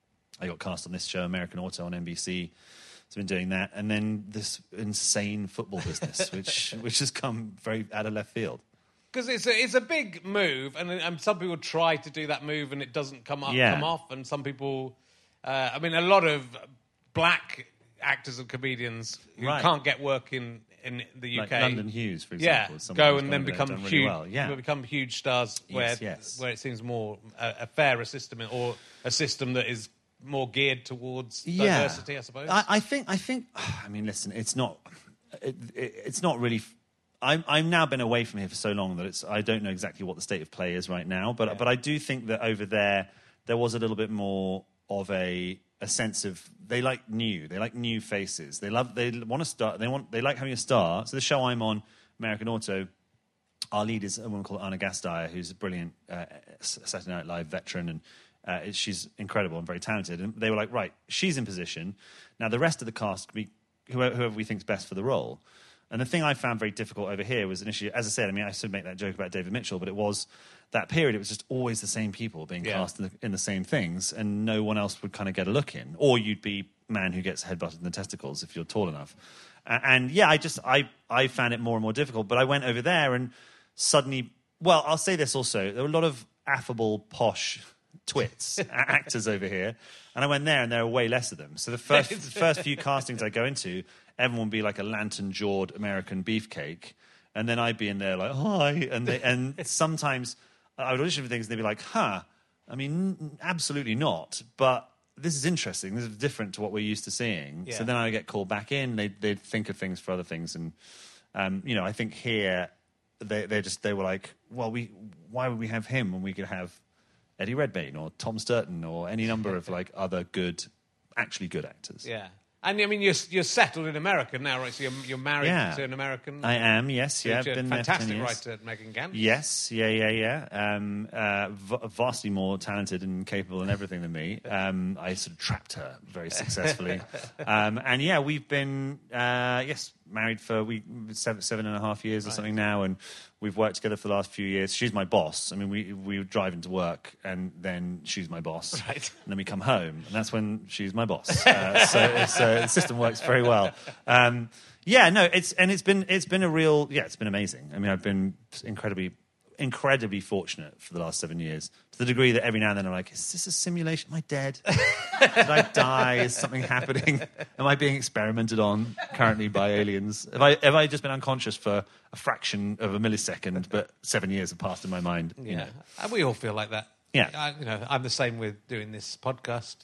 Speaker 7: I got cast on this show, American Auto, on N B C. So I've been doing that. And then this insane football business, which which has come very out of left field.
Speaker 1: Because it's a, it's a big move, and, and some people try to do that move, and it doesn't come, up,
Speaker 7: yeah.
Speaker 1: come off, and some people... Uh, I mean, a lot of black... actors and comedians who
Speaker 7: right.
Speaker 1: can't get work in, in the U K.
Speaker 7: Like London Hughes, for example.
Speaker 1: Yeah, go and then become
Speaker 7: really
Speaker 1: huge,
Speaker 7: well. yeah.
Speaker 1: become huge stars where
Speaker 7: yes, yes.
Speaker 1: where it seems more a, a fairer system, or a system that is more geared towards
Speaker 7: yeah.
Speaker 1: diversity, I suppose.
Speaker 7: I, I think. I think. I mean, listen. It's not. It, it, it's not really. I'm. I've now been away from here for so long that it's. I don't know exactly what the state of play is right now, but
Speaker 1: yeah.
Speaker 7: but I do think that over there there was a little bit more of a. a sense of they like new, they like new faces. They love, they want to start. They want, they like having a star. So the show I'm on, American Auto, our lead is a woman called Anna Gasteyer, who's a brilliant uh, Saturday Night Live veteran, and uh, she's incredible and very talented. And they were like, right, she's in position. Now the rest of the cast can be whoever, whoever we think's best for the role. And the thing I found very difficult over here was initially, as I said, I mean, I should make that joke about David Mitchell, but it was that period, it was just always the same people being yeah. cast in the, in the same things, and no one else would kind of get a look in. Or you'd be man who gets headbutted in the testicles if you're tall enough. Uh, and yeah, I just, I, I found it more and more difficult. But I went over there and suddenly, well, I'll say this also, there were a lot of affable, posh twits, actors over here. And I went there and there were way less of them. So the first, the first few castings I go into, everyone would be like a lantern-jawed American beefcake. And then I'd be in there like, hi. And they, and sometimes I would audition for things and they'd be like, huh, I mean, n- absolutely not. But this is interesting. This is different to what we're used to seeing.
Speaker 1: Yeah.
Speaker 7: So then I get called back in. They'd, they'd think of things for other things. And, um, you know, I think here they they just, they were like, well, we why would we have him when we could have Eddie Redmayne or Tom Sturton or any number of like other good, actually good actors.
Speaker 1: Yeah. And I mean, you're you're settled in America now, right? So you're, you're married
Speaker 7: yeah.
Speaker 1: to an American.
Speaker 7: I am, yes, yeah. I've been
Speaker 1: fantastic
Speaker 7: there for ten years.
Speaker 1: writer, Megan Gant.
Speaker 7: Yes, yeah, yeah, yeah. Um, uh, v- vastly more talented and capable and everything than me. Um, I sort of trapped her very successfully. um, and yeah, we've been uh, yes married for we seven seven and a half years or right. something now, and we've worked together for the last few years. She's my boss. I mean, we we drive into work, and then she's my boss.
Speaker 1: Right.
Speaker 7: And then we come home, and that's when she's my boss. Uh, so it's, uh, the system works very well. Um, yeah, no, it's and it's been it's been a real yeah, it's been amazing. I mean, I've been incredibly incredibly fortunate for the last seven years to the degree that every now and then I'm like, is this a simulation? Am I dead? Did I die? Is something happening? Am I being experimented on currently by aliens? Have I have I just been unconscious for a fraction of a millisecond, but seven years have passed in my mind?
Speaker 1: Yeah,
Speaker 7: You know?
Speaker 1: and we all feel like that.
Speaker 7: Yeah,
Speaker 1: I, you know, I'm the same with doing this podcast.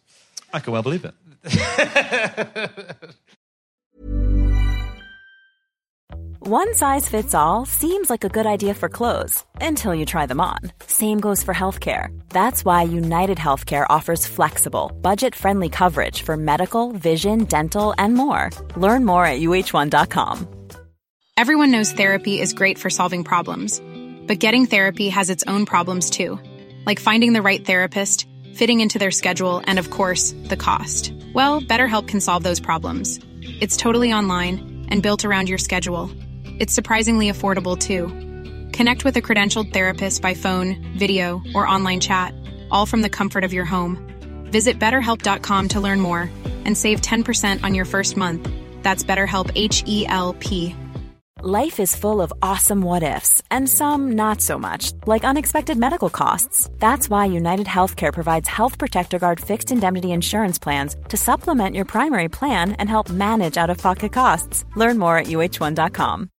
Speaker 7: I can well believe it.
Speaker 8: One size fits all seems like a good idea for clothes until you try them on. Same goes for healthcare. That's why United Healthcare offers flexible, budget-friendly coverage for medical, vision, dental, and more. Learn more at U H one dot com.
Speaker 9: Everyone knows therapy is great for solving problems, but getting therapy has its own problems too, like finding the right therapist, fitting into their schedule, and of course, the cost. Well, BetterHelp can solve those problems. It's totally online and built around your schedule. It's surprisingly affordable too. Connect with a credentialed therapist by phone, video, or online chat, all from the comfort of your home. Visit better help dot com to learn more and save ten percent on your first month. That's BetterHelp, H E L P.
Speaker 8: Life is full of awesome what-ifs, and some not so much, like unexpected medical costs. That's why United Healthcare provides Health Protector Guard fixed indemnity insurance plans to supplement your primary plan and help manage out-of-pocket costs. Learn more at U H one dot com.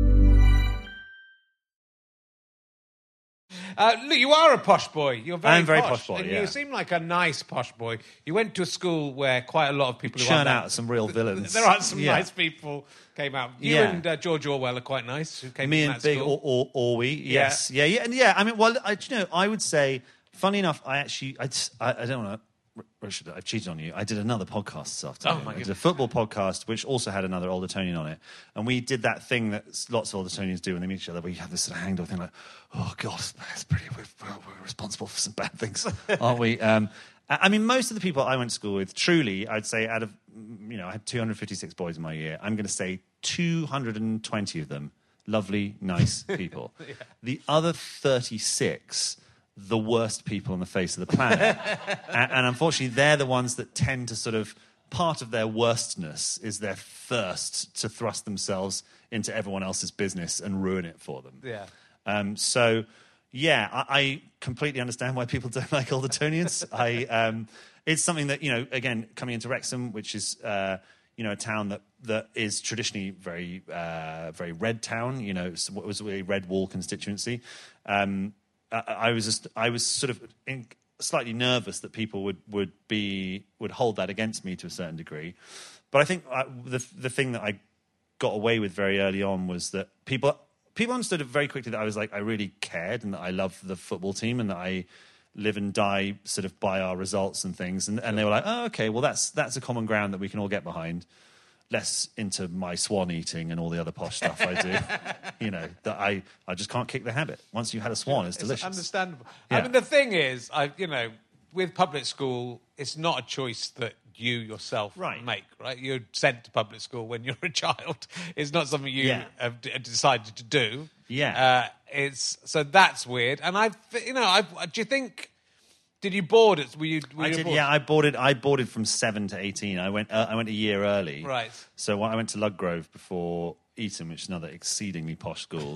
Speaker 1: Uh, look, you are a posh boy. You're very
Speaker 7: I'm very
Speaker 1: posh,
Speaker 7: posh boy,
Speaker 1: and
Speaker 7: yeah.
Speaker 1: you seem like a nice posh boy. You went to a school where quite a lot of people who
Speaker 7: Churn
Speaker 1: aren't that-
Speaker 7: out some real villains.
Speaker 1: There are some
Speaker 7: Yeah.
Speaker 1: nice people came out. You
Speaker 7: Yeah.
Speaker 1: and uh, George Orwell are quite nice. Who came
Speaker 7: Me
Speaker 1: from
Speaker 7: and
Speaker 1: that
Speaker 7: Big
Speaker 1: school.
Speaker 7: or, or, Orwee, yes, yeah. yeah, yeah, and yeah. I mean, well, I, you know, I would say, funny enough, I actually, I, just- I, I don't want to. Richard, I've cheated on you. I did another podcast this afternoon.
Speaker 1: Oh, my
Speaker 7: I did a
Speaker 1: goodness.
Speaker 7: football podcast, which also had another Aldertonian on it. And we did that thing that lots of Aldertonians do when they meet each other, where you have this sort of hangdog thing like, oh, God, that's pretty, we're, we're responsible for some bad things, aren't we? Um, I I mean, most of the people I went to school with, truly, I'd say out of, you know, I had two hundred fifty-six boys in my year. I'm going to say two hundred twenty of them, lovely, nice people. yeah. The other thirty-six... the worst people on the face of the planet. and, and unfortunately, they're the ones that tend to sort of, part of their worstness is their thirst to thrust themselves into everyone else's business and ruin it for them.
Speaker 1: Yeah.
Speaker 7: Um, so, yeah, I, I completely understand why people don't like Aldertonians. I, um, it's something that, you know, again, coming into Wrexham, which is, uh, you know, a town that, that is traditionally very, uh, very red town, you know, it was a red wall constituency. Um, I was just, I was sort of in, slightly nervous that people would, would be would hold that against me to a certain degree, but I think I, the the thing that I got away with very early on was that people people understood it very quickly that I was like I really cared and that I loved the football team and that I live and die sort of by our results and things, and, and they were like, oh, okay, well that's that's a common ground that we can all get behind. Less into my swan eating and all the other posh stuff I do. You know, that I, I just can't kick the habit. Once you've had a swan, it's delicious.
Speaker 1: It's understandable.
Speaker 7: Yeah.
Speaker 1: I mean, the thing is, I, you know, with public school, it's not a choice that you yourself
Speaker 7: Right.
Speaker 1: make, right? You're sent to public school when you're a child. It's not something you
Speaker 7: Yeah.
Speaker 1: have d- decided to do.
Speaker 7: Yeah.
Speaker 1: Uh, it's so that's weird. And I, you know, I, do you think? Did you board it? Were you? Were
Speaker 7: I
Speaker 1: you
Speaker 7: did,
Speaker 1: bored?
Speaker 7: yeah. I boarded. I boarded from seven to eighteen. I went. Uh, I went a year early.
Speaker 1: Right.
Speaker 7: So I went to Ludgrove before Eton, which is another exceedingly posh school.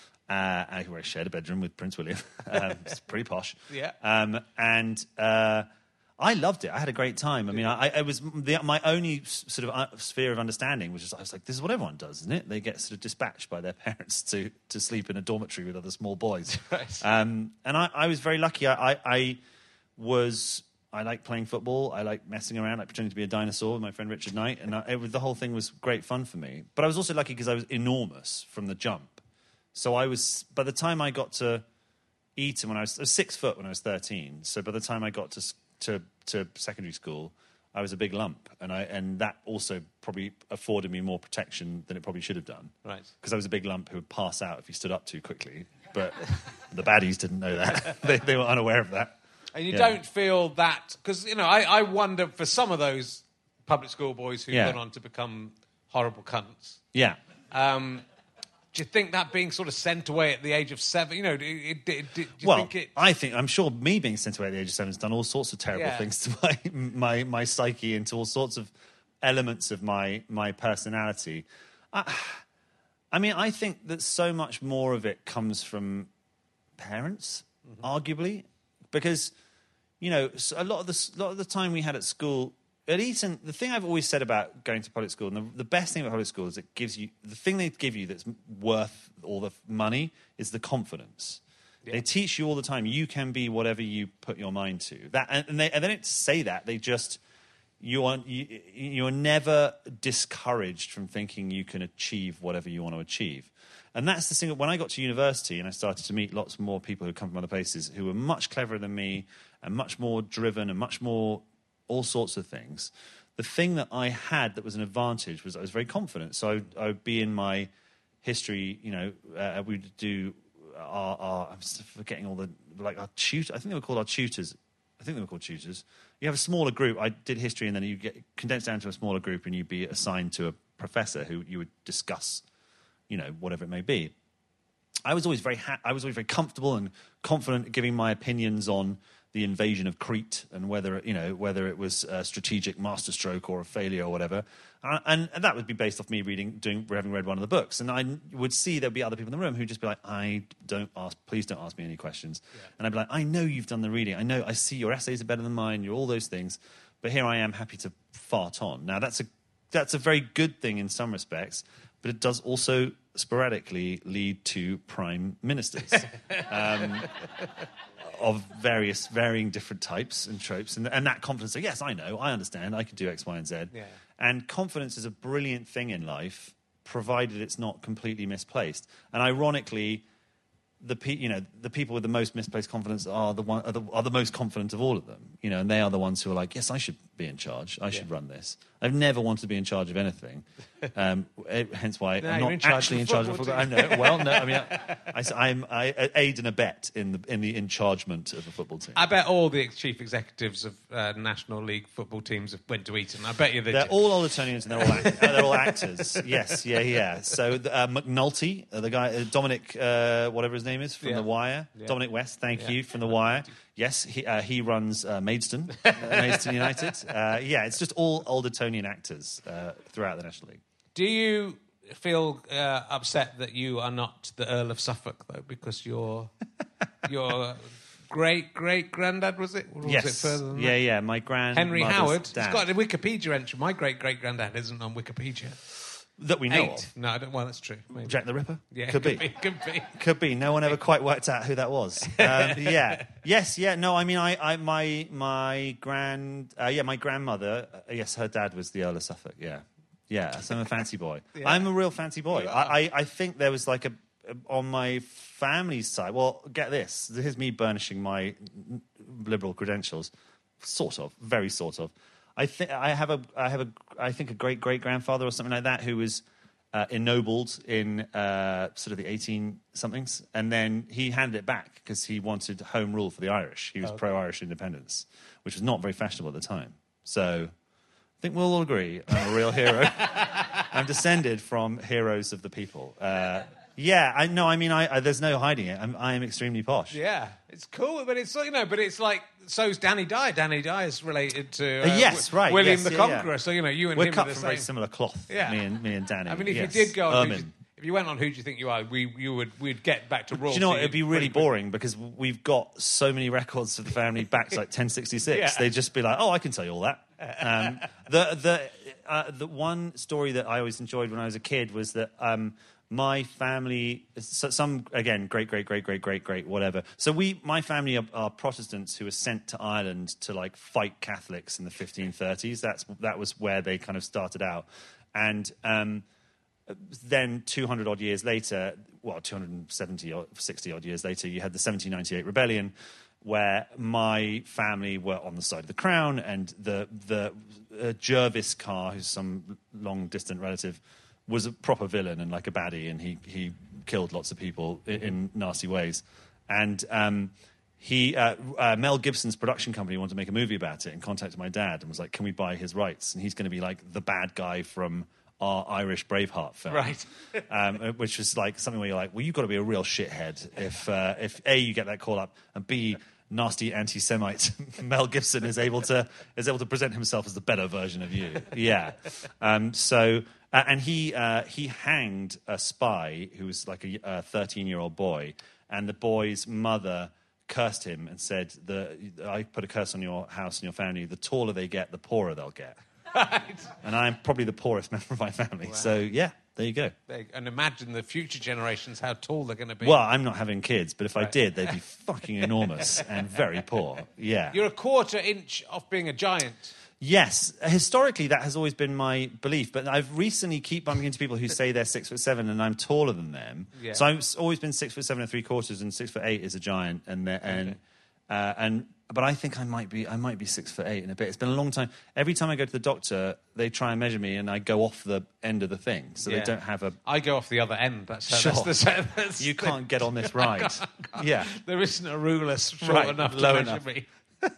Speaker 7: uh, I, where I shared a bedroom with Prince William. um, it's pretty posh.
Speaker 1: Yeah.
Speaker 7: Um, and uh, I loved it. I had a great time. I mean, I, I was the, my only s- sort of uh, sphere of understanding was just I was like, this is what everyone does, isn't it? They get sort of dispatched by their parents to to sleep in a dormitory with other small boys.
Speaker 1: Right.
Speaker 7: Um, and I, I was very lucky. I. I, I was I like playing football. I like messing around, like pretending to be a dinosaur with my friend Richard Knight, and I, it was, the whole thing was great fun for me. But I was also lucky because I was enormous from the jump. So I was by the time I got to Eton when I was, I was six foot when I was thirteen. So by the time I got to to to secondary school, I was a big lump, and I and that also probably afforded me more protection than it probably should have done.
Speaker 1: Right.
Speaker 7: Because I was a big lump who would pass out if he stood up too quickly. But the baddies didn't know that; they, they were unaware of that.
Speaker 1: And you
Speaker 7: Yeah.
Speaker 1: don't feel that, because, you know, I, I wonder for some of those public school boys who've
Speaker 7: Yeah.
Speaker 1: gone on to become horrible cunts,
Speaker 7: Yeah.
Speaker 1: um, do you think that being sort of sent away at the age of seven, you know, it, it, it, do you
Speaker 7: Well,
Speaker 1: think it...
Speaker 7: I think I'm sure me being sent away at the age of seven has done all sorts of terrible
Speaker 1: Yeah.
Speaker 7: things to my my my psyche and to all sorts of elements of my my personality. I, I mean, I think that so much more of it comes from parents, mm-hmm. arguably, because you know a lot of the a lot of the time we had at school. At Eton, the thing I've always said about going to public school, and the, the best thing about public school is it gives you, the thing they give you that's worth all the money is the confidence. Yeah. They teach you all the time, you can be whatever you put your mind to. That, and, and, they, and they don't say that, they just you are you, you're never discouraged from thinking you can achieve whatever you want to achieve. And that's the thing. When I got to university and I started to meet lots more people who come from other places who were much cleverer than me and much more driven and much more all sorts of things, the thing that I had that was an advantage was I was very confident. So I, I would be in my history, you know, uh, we would do our, our, I'm forgetting all the, like our tutor, I think they were called our tutors. I think they were called tutors. You have a smaller group. I did history, and then you get condensed down to a smaller group, and you'd be assigned to a professor who you would discuss, you know, whatever it may be. I was always very, ha- I was always very comfortable and confident giving my opinions on the invasion of Crete and whether, you know, whether it was a strategic masterstroke or a failure or whatever. Uh, and, and that would be based off me reading, doing, having read one of the books. And I would see there'd be other people in the room who'd just be like, I don't ask, please don't ask me any questions. Yeah. And I'd be like, I know you've done the reading. I know, I see your essays are better than mine. You're all those things. But here I am happy to fart on. Now, that's a, that's a very good thing in some respects, but it does also sporadically lead to prime ministers. um, of various, varying different types and tropes. And, and that confidence, so yes, I know, I understand, I can do X, Y, and Z.
Speaker 1: Yeah.
Speaker 7: And confidence is a brilliant thing in life, provided it's not completely misplaced. And ironically, the pe- you know the people with the most misplaced confidence are the one are the, are the most confident of all of them. You know, and they are the ones who are like, yes, I should be in charge. I should yeah. run this. I've never wanted to be in charge of anything. Um, it, hence why
Speaker 1: no,
Speaker 7: I'm not
Speaker 1: in
Speaker 7: actually in charge of football. I know. Well, no. I mean, I, I, I'm, I aid and abet in the in the in chargement of a football team.
Speaker 1: I bet all the chief executives of uh, National League football teams have went to Eton. I bet you they
Speaker 7: they're
Speaker 1: did.
Speaker 7: all Oldetonians and they're all act- uh, they're all actors. Yes, yeah, yeah. So uh, McNulty, uh, the guy uh, Dominic, uh, whatever his name is from
Speaker 1: yeah.
Speaker 7: The Wire,
Speaker 1: yeah.
Speaker 7: Dominic West. Thank
Speaker 1: yeah.
Speaker 7: you from The Wire. Yes, he uh, he runs uh, Maidstone, uh, Maidstone United. Uh, yeah, it's just all Oldetonian actors uh, throughout the National League.
Speaker 1: Do you feel uh, upset that you are not the Earl of Suffolk, though, because your your great great granddad was it? Or was
Speaker 7: yes,
Speaker 1: it further than
Speaker 7: yeah,
Speaker 1: that?
Speaker 7: yeah. My grand
Speaker 1: Henry Howard.
Speaker 7: Dad.
Speaker 1: He's got a Wikipedia entry. My great great granddad isn't on Wikipedia.
Speaker 7: That we know
Speaker 1: Eight.
Speaker 7: of.
Speaker 1: No, I don't. Well, that's true. Maybe.
Speaker 7: Jack the Ripper?
Speaker 1: Yeah,
Speaker 7: could,
Speaker 1: could
Speaker 7: be.
Speaker 1: be. Could be.
Speaker 7: Could be. No one ever quite worked out who that was. Um, yeah. Yes. Yeah. No. I mean, I, I my my grand. Uh, yeah, my grandmother. Uh, yes, her dad was the Earl of Suffolk. Yeah. Yeah. So I'm a fancy boy. Yeah. I'm a real fancy boy. I, I I think there was like a on my family's side. Well, get this. Here's me burnishing my liberal credentials. Sort of. Very sort of. I think I have a, I have a, I think a great great grandfather or something like that who was uh, ennobled in uh, sort of the eighteen somethings, and then he handed it back because he wanted home rule for the Irish. He was okay. pro-Irish independence, which was not very fashionable at the time. So I think we'll all agree I'm a real hero. I'm descended from heroes of the people. Uh, Yeah, I no, I mean, I, I there's no hiding it. I'm, I am extremely posh.
Speaker 1: Yeah, it's cool, but it's you know, but it's like so's Danny Dye. Danny Dye is related to uh,
Speaker 7: uh, yes,
Speaker 1: w-
Speaker 7: right,
Speaker 1: William
Speaker 7: yes,
Speaker 1: the
Speaker 7: yeah,
Speaker 1: Conqueror.
Speaker 7: Yeah.
Speaker 1: So you know, you and
Speaker 7: we're
Speaker 1: him
Speaker 7: cut
Speaker 1: are the
Speaker 7: from
Speaker 1: same.
Speaker 7: very similar cloth.
Speaker 1: Yeah,
Speaker 7: me and me and Danny.
Speaker 1: I mean, if
Speaker 7: yes.
Speaker 1: you did go on, who
Speaker 7: Ermine.
Speaker 1: do you, if you went on, who do you think you are? We you would we'd get back to royalty.
Speaker 7: Do you know what? It'd be really
Speaker 1: quick.
Speaker 7: boring because we've got so many records of the family back to like ten sixty-six.
Speaker 1: Yeah.
Speaker 7: They'd just be like, oh, I can tell you all that. Um, the the uh, the one story that I always enjoyed when I was a kid was that. Um, My family, some again, great, great, great, great, great, great, whatever. So we, my family, are, are Protestants who were sent to Ireland to like fight Catholics in the fifteen thirties. That's that was where they kind of started out, and um, then two hundred odd years later, well, two hundred seventy or sixty odd years later, you had the seventeen ninety-eight rebellion, where my family were on the side of the crown, and the the uh, Jervis Carr, who's some long distant relative, was a proper villain and like a baddie, and he he killed lots of people in, in nasty ways. And um, he uh, uh, Mel Gibson's production company wanted to make a movie about it and contacted my dad and was like, can we buy his rights? And he's going to be like the bad guy from our Irish Braveheart film.
Speaker 1: Right.
Speaker 7: um, which was like something where you're like, well, you've got to be a real shithead if, uh, if A, you get that call up, and B, nasty anti-Semite Mel Gibson is able to is able to present himself as the better version of you. Yeah. Um, so... Uh, and he uh, he hanged a spy who was like a thirteen-year-old boy, and the boy's mother cursed him and said, "The I put a curse on your house and your family. The taller they get, the poorer they'll get." Right. And I'm probably the poorest member of my family. Wow. So, yeah, there you go.
Speaker 1: And imagine the future generations, how tall they're going to be.
Speaker 7: Well, I'm not having kids, but if
Speaker 1: right.
Speaker 7: I did, they'd be fucking enormous and very poor. Yeah.
Speaker 1: You're a quarter inch off being a giant.
Speaker 7: Yes, historically that has always been my belief, but I've recently keep bumping into people who say they're six foot seven and I'm taller than them.
Speaker 1: Yeah.
Speaker 7: So I've always been six foot seven and three quarters, and six foot eight is a giant. And they're- and
Speaker 1: Okay.
Speaker 7: uh, and but I think I might be I might be six foot eight in a bit. It's been a long time. Every time I go to the doctor, they try and measure me, and I go off the end of the thing, so
Speaker 1: Yeah.
Speaker 7: they don't have a.
Speaker 1: I go off the other end. That's,
Speaker 7: Sure.
Speaker 1: that's the that's
Speaker 7: You
Speaker 1: the-
Speaker 7: can't get on this ride. Yeah.
Speaker 1: There isn't a ruler short
Speaker 7: Right,
Speaker 1: enough to
Speaker 7: low
Speaker 1: measure
Speaker 7: enough.
Speaker 1: me.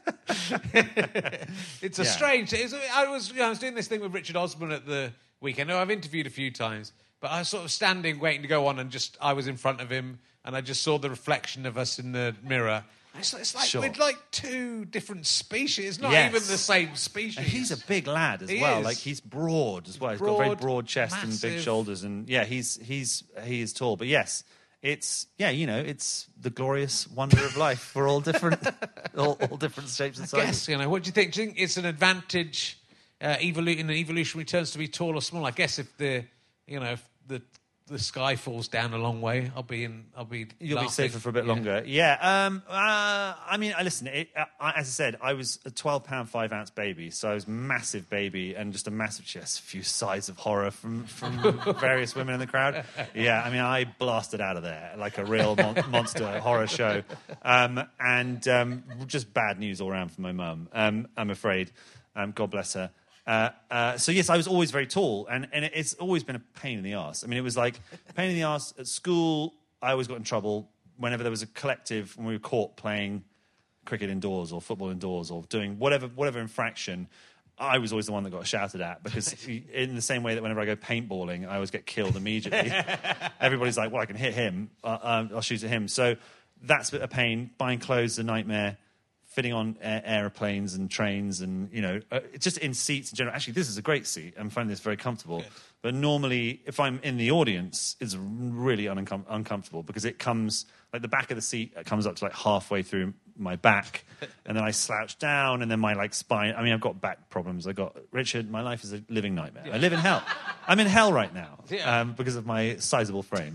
Speaker 1: It's a
Speaker 7: Yeah.
Speaker 1: strange. It's, I was, you know, I was doing this thing with Richard Osman at the weekend, who I've interviewed a few times, but I was sort of standing, waiting to go on, and just I was in front of him, and I just saw the reflection of us in the mirror. It's, it's like
Speaker 7: Sure.
Speaker 1: we're like two different species. It's not
Speaker 7: Yes.
Speaker 1: even the same species.
Speaker 7: And he's a big lad as
Speaker 1: He
Speaker 7: well.
Speaker 1: is.
Speaker 7: Like he's broad as well. He's got a very
Speaker 1: Broad,
Speaker 7: broad chest and big
Speaker 1: massive.
Speaker 7: shoulders, and yeah, he's he's he is tall. But yes, it's yeah, you know, it's the glorious wonder of life. We're all different, all, all different shapes and
Speaker 1: I
Speaker 7: sizes.
Speaker 1: guess, you know, what do you think? Do you think it's an advantage uh, evolu- in evolutionary terms to be tall or small? I guess if the, you know, if the the sky falls down a long way, I'll be in. I'll be.
Speaker 7: You'll be
Speaker 1: laughing.
Speaker 7: safer for a bit
Speaker 1: Yeah.
Speaker 7: longer. Yeah. Um, uh, I mean, I listen. It, uh, I, as I said, I was a twelve pound five ounce baby, so I was a massive baby and just a massive, just a few sighs of horror from from various women in the crowd. Yeah. I mean, I blasted out of there like a real mon- monster horror show, um, and um, just bad news all around for my mum. Um, I'm afraid. Um, God bless her. Uh, uh, so yes, I was always very tall, and, and it's always been a pain in the arse. I mean, it was like a pain in the arse at school. I always got in trouble whenever there was a collective, when we were caught playing cricket indoors or football indoors or doing whatever whatever infraction. I was always the one that got shouted at, because in the same way that whenever I go paintballing, I always get killed immediately. Everybody's like, well, I can hit him. Uh, um, I'll shoot at him. So that's a pain. Buying clothes is a nightmare. Fitting on air- aeroplanes and trains, and you know, uh, just in seats in general. Actually, this is a great seat. I'm finding this very comfortable.
Speaker 1: Good.
Speaker 7: But normally, if I'm in the audience, it's really uncom- uncomfortable because it comes like the back of the seat it comes up to like halfway through my back, and then I slouch down, and then my like spine. I mean, I've got back problems. I got Richard. My life is a living nightmare. I live in hell. I'm in hell right now
Speaker 1: Yeah.
Speaker 7: um, because of my sizable frame.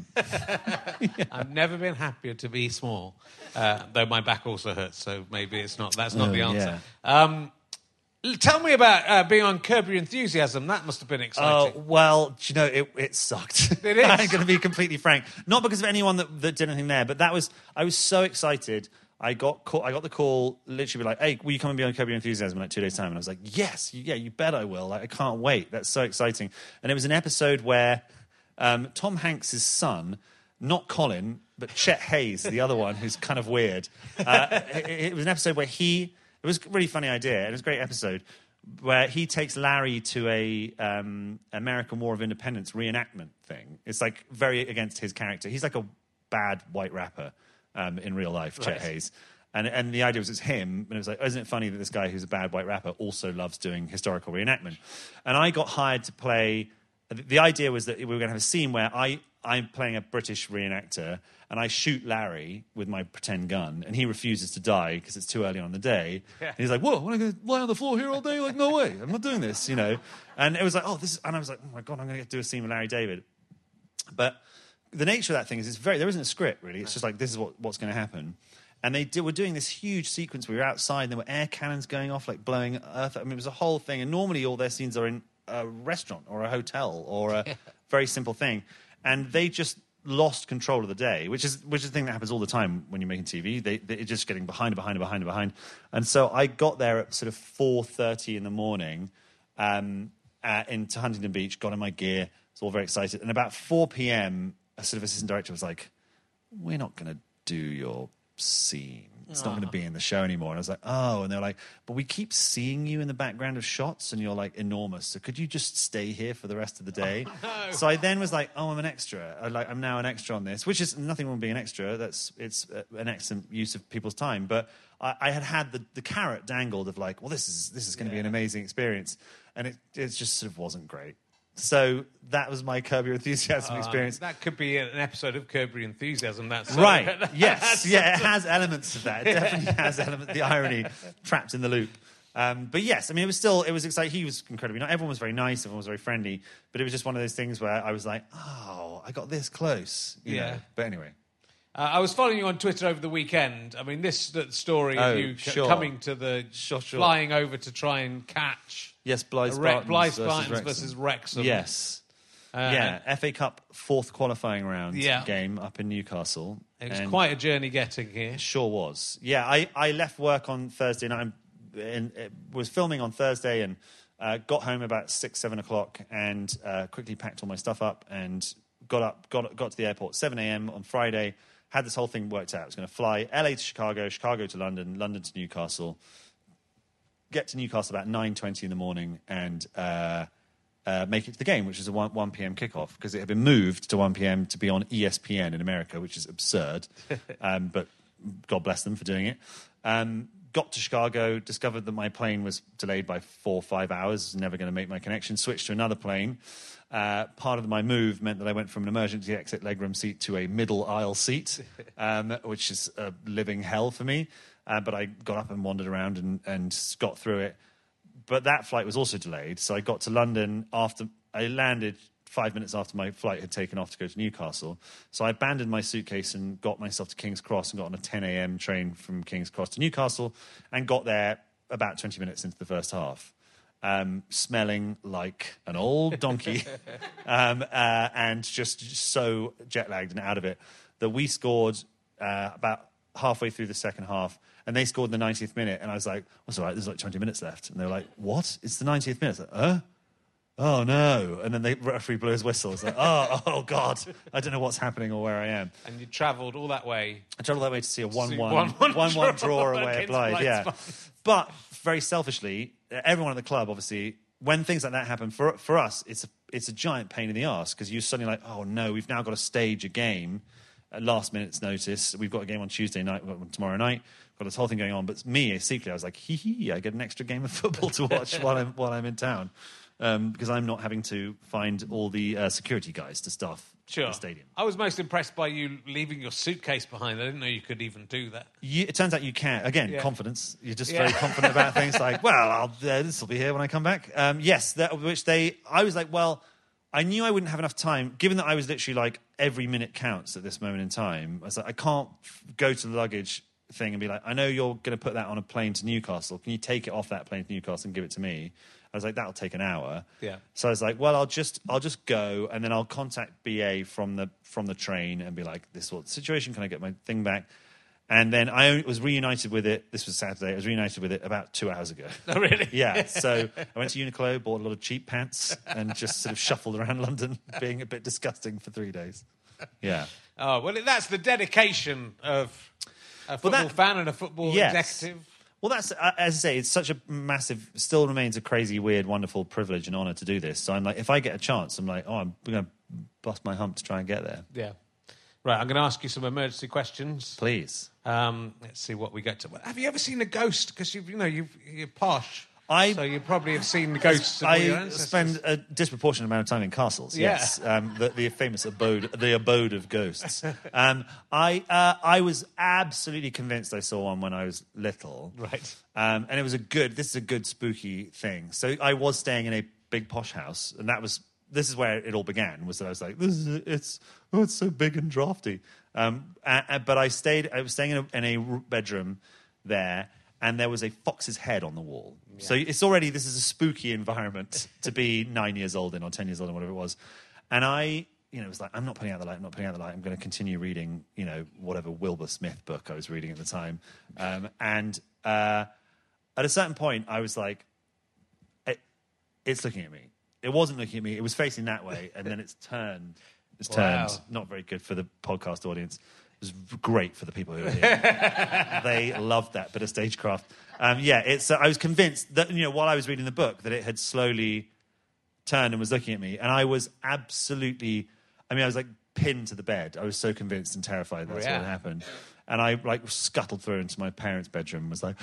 Speaker 1: I've never been happier to be small, uh, though my back also hurts. So maybe it's not. That's not
Speaker 7: Oh,
Speaker 1: the answer. Um, l- tell me about uh, being on Curb Your Enthusiasm. That must have been
Speaker 7: Oh,
Speaker 1: exciting.
Speaker 7: well, do you know, it, it sucked.
Speaker 1: It is.
Speaker 7: I'm going to be completely frank. Not because of anyone that, that did anything there, but that was, I was so excited. I got call, I got the call, literally like, hey, will you come and be on Curb Your Enthusiasm in like two days' time? And I was like, yes, yeah, you bet I will. Like, I can't wait. That's so exciting. And it was an episode where um, Tom Hanks' son, not Colin, but Chet Hayes, the other one, who's kind of weird. Uh, it, it was an episode where he, it was a really funny idea. It was a great episode where he takes Larry to a um, American War of Independence reenactment thing. It's like very against his character. He's like a bad white rapper um, in real life, Chet
Speaker 1: Right.
Speaker 7: Hayes. And, and the idea was it's him, and it was like, oh, isn't it funny that this guy who's a bad white rapper also loves doing historical reenactment? And I got hired to play. The idea was that we were going to have a scene where I, I'm playing a British reenactor, and I shoot Larry with my pretend gun, and he refuses to die because it's too early on in the day.
Speaker 1: Yeah.
Speaker 7: And he's like, "Whoa, I'm going to lie on the floor here all day? Like, no way, I'm not doing this," you know. And it was like, "Oh, this," is, and I was like, "Oh my god, I'm going to do a scene with Larry David." But the nature of that thing is, it's very there isn't a script really. It's just like this is what, what's going to happen. And they did, were doing this huge sequence. We were outside, and there were air cannons going off, like blowing earth. I mean, it was a whole thing. And normally, all their scenes are in a restaurant or a hotel or a very simple thing. And they just lost control of the day, which is which is the thing that happens all the time when you're making T V. They, they're just getting behind, behind, behind, behind. And so I got there at sort of four thirty in the morning um, uh, into Huntington Beach, got in my gear, was all very excited. And about four p.m., a sort of assistant director was like, "We're not going to do your scene. It's not going to be in the show anymore." And I was like, "Oh," and they're like, "But we keep seeing you in the background of shots, and you're like enormous. So could you just stay here for the rest of the day?"
Speaker 1: Oh, no.
Speaker 7: So I then was like, "Oh, I'm an extra. I like I'm now an extra on this," which is nothing wrong with being an extra. That's it's uh, an excellent use of people's time. But I, I had had the, the carrot dangled of like, well, this is this is going to be an amazing experience, and it it just sort of wasn't great. So that was my Curb Your Enthusiasm
Speaker 1: Um,
Speaker 7: experience.
Speaker 1: that could be an episode of Curb Your Enthusiasm. That's
Speaker 7: Right.
Speaker 1: that's-
Speaker 7: Yes. Yeah, it has elements of that. It definitely has elements, the irony trapped in the loop. Um, but yes, I mean, it was still, it was exciting. He was incredibly nice. Everyone was very nice. Everyone was very friendly. But it was just one of those things where I was like, oh, I got this close. You
Speaker 1: Yeah.
Speaker 7: know? But anyway.
Speaker 1: Uh, I was following you on Twitter over the weekend. I mean, this uh, story
Speaker 7: Oh,
Speaker 1: of you c-
Speaker 7: sure.
Speaker 1: coming to the...
Speaker 7: Sure, sure.
Speaker 1: flying over to try and catch...
Speaker 7: Yes, Blythe
Speaker 1: Re-
Speaker 7: Spartans
Speaker 1: Blythe
Speaker 7: versus
Speaker 1: Spartans
Speaker 7: Wrexham.
Speaker 1: versus Wrexham.
Speaker 7: Yes.
Speaker 1: Uh,
Speaker 7: yeah, F A Cup fourth qualifying round
Speaker 1: Yeah.
Speaker 7: game up in Newcastle.
Speaker 1: It was
Speaker 7: And
Speaker 1: quite a journey getting here.
Speaker 7: it sure was. Yeah, I, I left work on Thursday night and uh, was filming on Thursday and uh, got home about six, seven o'clock and uh, quickly packed all my stuff up and got up, got got to the airport seven a.m. on Friday. Had this whole thing worked out. I was going to fly L A to Chicago, Chicago to London, London to Newcastle. Get to Newcastle about nine twenty in the morning and uh, uh, make it to the game, which is a one p.m. kickoff, because it had been moved to one p.m. to be on E S P N in America, which is absurd. um, but God bless them for doing it. Um, got to Chicago, discovered that my plane was delayed by four or five hours, never going to make my connection, switched to another plane. Uh, part of my move meant that I went from an emergency exit legroom seat to a middle aisle seat, um, which is a living hell for me. Uh, but I got up and wandered around and, and got through it. But that flight was also delayed. So I got to London after I landed five minutes after my flight had taken off to go to Newcastle. So I abandoned my suitcase and got myself to King's Cross and got on a ten a.m. train from King's Cross to Newcastle and got there about twenty minutes into the first half. Um, smelling like an old donkey um, uh, and just, just so jet-lagged and out of it that we scored uh, about halfway through the second half, and they scored in the ninetieth minute, and I was like, that's all right, there's like twenty minutes left. And they were like, what? It's the ninetieth minute. I was like, huh? Oh, no. And then the referee blew his whistle. It's like, oh, oh, God, I don't know what's happening or where I am.
Speaker 1: And you travelled all that way.
Speaker 7: I travelled that way to see a one one,
Speaker 1: one one
Speaker 7: one one
Speaker 1: draw
Speaker 7: draw away at
Speaker 1: against
Speaker 7: Blythe.
Speaker 1: Blythe
Speaker 7: Yeah.
Speaker 1: Spartans.
Speaker 7: But very selfishly, everyone at the club, obviously, when things like that happen, for for us, it's a, it's a giant pain in the arse, because you're suddenly like, oh, no, we've now got to stage a game at last minute's notice. We've got a game on Tuesday night, we've got one tomorrow night. Got this whole thing going on. But me, secretly, I was like, hee hee, I get an extra game of football to watch while I'm while I'm in town. Um, because I'm not having to find all the uh, security guys to staff
Speaker 1: Sure.
Speaker 7: the stadium.
Speaker 1: I was most impressed by you leaving your suitcase behind. I didn't know you could even do that.
Speaker 7: You, it turns out you can. Again,
Speaker 1: Yeah.
Speaker 7: confidence. You're just
Speaker 1: Yeah.
Speaker 7: very confident about things. Like, well, I'll, uh, this will be here when I come back. Um, yes, that, which they. I was like, well, I knew I wouldn't have enough time, given that I was literally like every minute counts at this moment in time. I was like, I can't f- go to the luggage thing and be like, I know you're going to put that on a plane to Newcastle. Can you take it off that plane to Newcastle and give it to me? I was like, that'll take an hour.
Speaker 1: Yeah.
Speaker 7: So I was like, well, I'll just I'll just go, and then I'll contact B A from the from the train and be like, this is what the situation. Can I get my thing back? And then I was reunited with it. This was Saturday. I was reunited with it about two hours ago.
Speaker 1: Oh, really?
Speaker 7: Yeah. So I went to Uniqlo, bought a lot of cheap pants, and just sort of shuffled around London, being a bit disgusting for three days. Yeah.
Speaker 1: Oh, well, that's the dedication of a football
Speaker 7: that-
Speaker 1: fan and a football
Speaker 7: Yes.
Speaker 1: executive.
Speaker 7: Well, that's, uh, as I say, it's such a massive, still remains a crazy, weird, wonderful privilege and honour to do this. So I'm like, if I get a chance, I'm like, oh, I'm going to bust my hump to try and get there.
Speaker 1: Yeah. Right, I'm going to ask you some emergency questions.
Speaker 7: Please.
Speaker 1: Um, let's see what we get to. Have you ever seen a ghost? Because you you know you've, you're posh,
Speaker 7: I-
Speaker 1: so you probably have seen the ghosts of all your
Speaker 7: I
Speaker 1: ancestors.
Speaker 7: spend a disproportionate amount of time in castles.
Speaker 1: Yeah.
Speaker 7: Yes, um, the, the famous abode, the abode of ghosts. Um, I uh, I was absolutely convinced I saw one when I was little.
Speaker 1: Right.
Speaker 7: Um, and it was a good. This is a good spooky thing. So I was staying in a big posh house, and that was. This is where it all began. Was that I was like, this is it's oh, it's so big and drafty. Um, uh, uh, but I stayed. I was staying in a, in a bedroom there. And there was a fox's head on the wall. Yeah. So it's already, this is a spooky environment to be nine years old in or ten years old in, whatever it was. And I, you know, was like, I'm not putting out the light, I'm not putting out the light. I'm going to continue reading, you know, whatever Wilbur Smith book I was reading at the time. Um, and uh, at a certain point, I was like, it, it's looking at me. It wasn't looking at me. It was facing that way. And then it's turned. It's turned.
Speaker 1: Wow.
Speaker 7: Not very good for the podcast audience. It was great for the people who were here. They loved that bit of stagecraft. Um, yeah, it's. Uh, I was convinced that, you know, while I was reading the book, that it had slowly turned and was looking at me, and I was absolutely. I mean, I was like pinned to the bed. I was so convinced and terrified that's
Speaker 1: Yeah.
Speaker 7: what had happened. And I like scuttled through into my parents' bedroom and was like,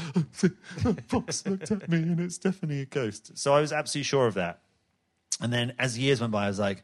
Speaker 7: "A fox looked at me, and it's definitely a ghost." So I was absolutely sure of that. And then, as years went by, I was like,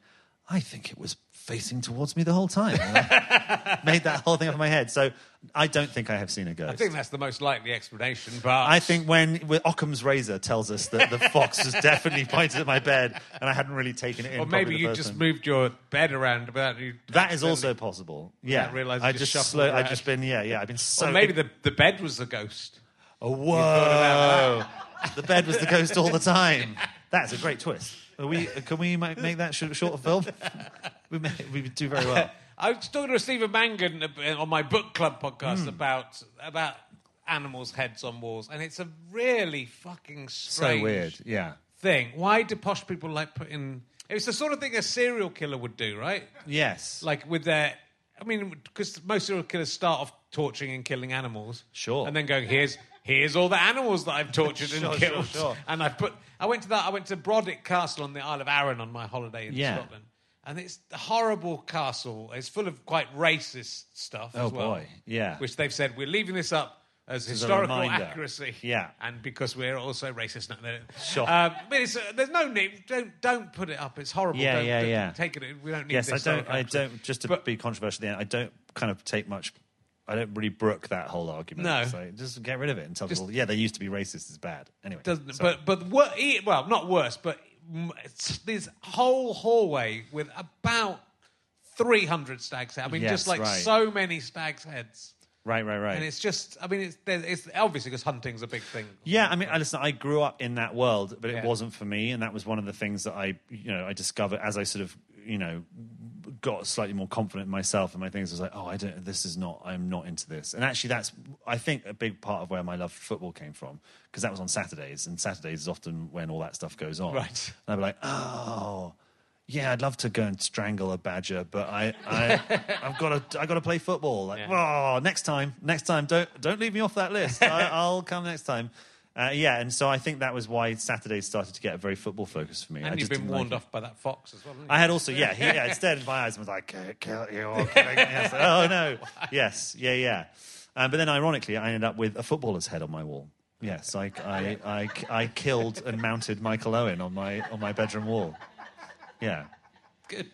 Speaker 7: I think it was facing towards me the whole time. And I made that whole thing up in my head. So I don't think I have seen a ghost.
Speaker 1: I think that's the most likely explanation, but...
Speaker 7: I think when, when Occam's razor tells us that the fox was definitely pointed at my bed and I hadn't really taken it in.
Speaker 1: Or maybe
Speaker 7: the
Speaker 1: you
Speaker 7: first
Speaker 1: just
Speaker 7: time.
Speaker 1: moved your bed around without you...
Speaker 7: That is also possible. Yeah.
Speaker 1: Without realising
Speaker 7: I
Speaker 1: you
Speaker 7: just
Speaker 1: shuffled
Speaker 7: slow,
Speaker 1: around.
Speaker 7: I've just been, yeah, yeah, I've been so...
Speaker 1: Or maybe the, the bed was the ghost.
Speaker 7: Oh,
Speaker 1: You thought about
Speaker 7: whoa. The bed was the ghost all the time. That's a great twist. Are we, can we make, make that sh- short film? we, may, we would do very well.
Speaker 1: I was talking to Stephen Mangan on my book club podcast
Speaker 7: Mm.
Speaker 1: about about animals' heads on walls, and it's a really fucking strange
Speaker 7: So weird, yeah.
Speaker 1: thing. Why do posh people like putting... It's the sort of thing a serial killer would do, right?
Speaker 7: Yes.
Speaker 1: Like with their... I mean, because most serial killers start off torturing and killing animals.
Speaker 7: Sure.
Speaker 1: And then going, here's... Here's all the animals that I've tortured
Speaker 7: Sure,
Speaker 1: and
Speaker 7: sure,
Speaker 1: killed.
Speaker 7: sure.
Speaker 1: And I've put... I went to that. I went to Brodick Castle on the Isle of Arran on my holiday in
Speaker 7: Yeah.
Speaker 1: Scotland. And it's a horrible castle. It's full of quite racist stuff
Speaker 7: Oh,
Speaker 1: as well.
Speaker 7: boy. Yeah.
Speaker 1: Which they've said, we're leaving this up as
Speaker 7: As a
Speaker 1: historical
Speaker 7: reminder.
Speaker 1: accuracy.
Speaker 7: Yeah.
Speaker 1: And because we're also racist. No, no.
Speaker 7: Sure.
Speaker 1: Um, but it's, uh, there's no need. Don't, don't put it up. It's horrible.
Speaker 7: Yeah,
Speaker 1: don't,
Speaker 7: yeah,
Speaker 1: don't
Speaker 7: yeah.
Speaker 1: Take it. We don't need
Speaker 7: Yes,
Speaker 1: this
Speaker 7: I don't,
Speaker 1: historical
Speaker 7: I
Speaker 1: accuracy.
Speaker 7: don't, just to
Speaker 1: But-
Speaker 7: be controversial at the end, I don't kind of take much... I don't really brook that whole argument.
Speaker 1: No.
Speaker 7: It's like, just get rid of it and tell
Speaker 1: Just-
Speaker 7: people, yeah, they used to be racist is bad. Anyway.
Speaker 1: Doesn't,
Speaker 7: sorry.
Speaker 1: but but wor- e- well, not worse, but mm, it's this whole hallway with about three hundred stags' heads. I mean,
Speaker 7: Yes,
Speaker 1: just like
Speaker 7: right.
Speaker 1: so many stags' heads.
Speaker 7: Right, right, right.
Speaker 1: And it's just, I mean, it's, there- it's obviously because hunting's a big thing.
Speaker 7: Yeah, I mean, I listen, I grew up in that world, but it
Speaker 1: Yeah.
Speaker 7: wasn't for me, and that was one of the things that I, you know, I discovered as I sort of, you know, got slightly more confident in myself and my things. I was like, oh, I don't, this is not, I'm not into this. And actually, that's, I think, a big part of where my love for football came from, because that was on Saturdays, and Saturdays is often when all that stuff goes on.
Speaker 1: Right.
Speaker 7: And I'd be like, oh, yeah, I'd love to go and strangle a badger, but I, I, I've got to, I got to play football. Like,
Speaker 1: Yeah.
Speaker 7: oh, next time, next time, don't, don't leave me off that list. I, I'll come next time. Uh, yeah, and so I think that was why Saturdays started to get a very football focus for me. I
Speaker 1: And you've
Speaker 7: just
Speaker 1: been
Speaker 7: didn't
Speaker 1: warned
Speaker 7: like it.
Speaker 1: off by that fox as well. haven't you?
Speaker 7: I had also, yeah, he, yeah, it stared in my eyes and was like, kill you, or killing me. I was like, oh, no. Yes, yeah, yeah. Um, but then, ironically, I ended up with a footballer's head on my wall. Yes, I, I, I, I killed and mounted Michael Owen on my, on my bedroom wall. Yeah.
Speaker 1: Good.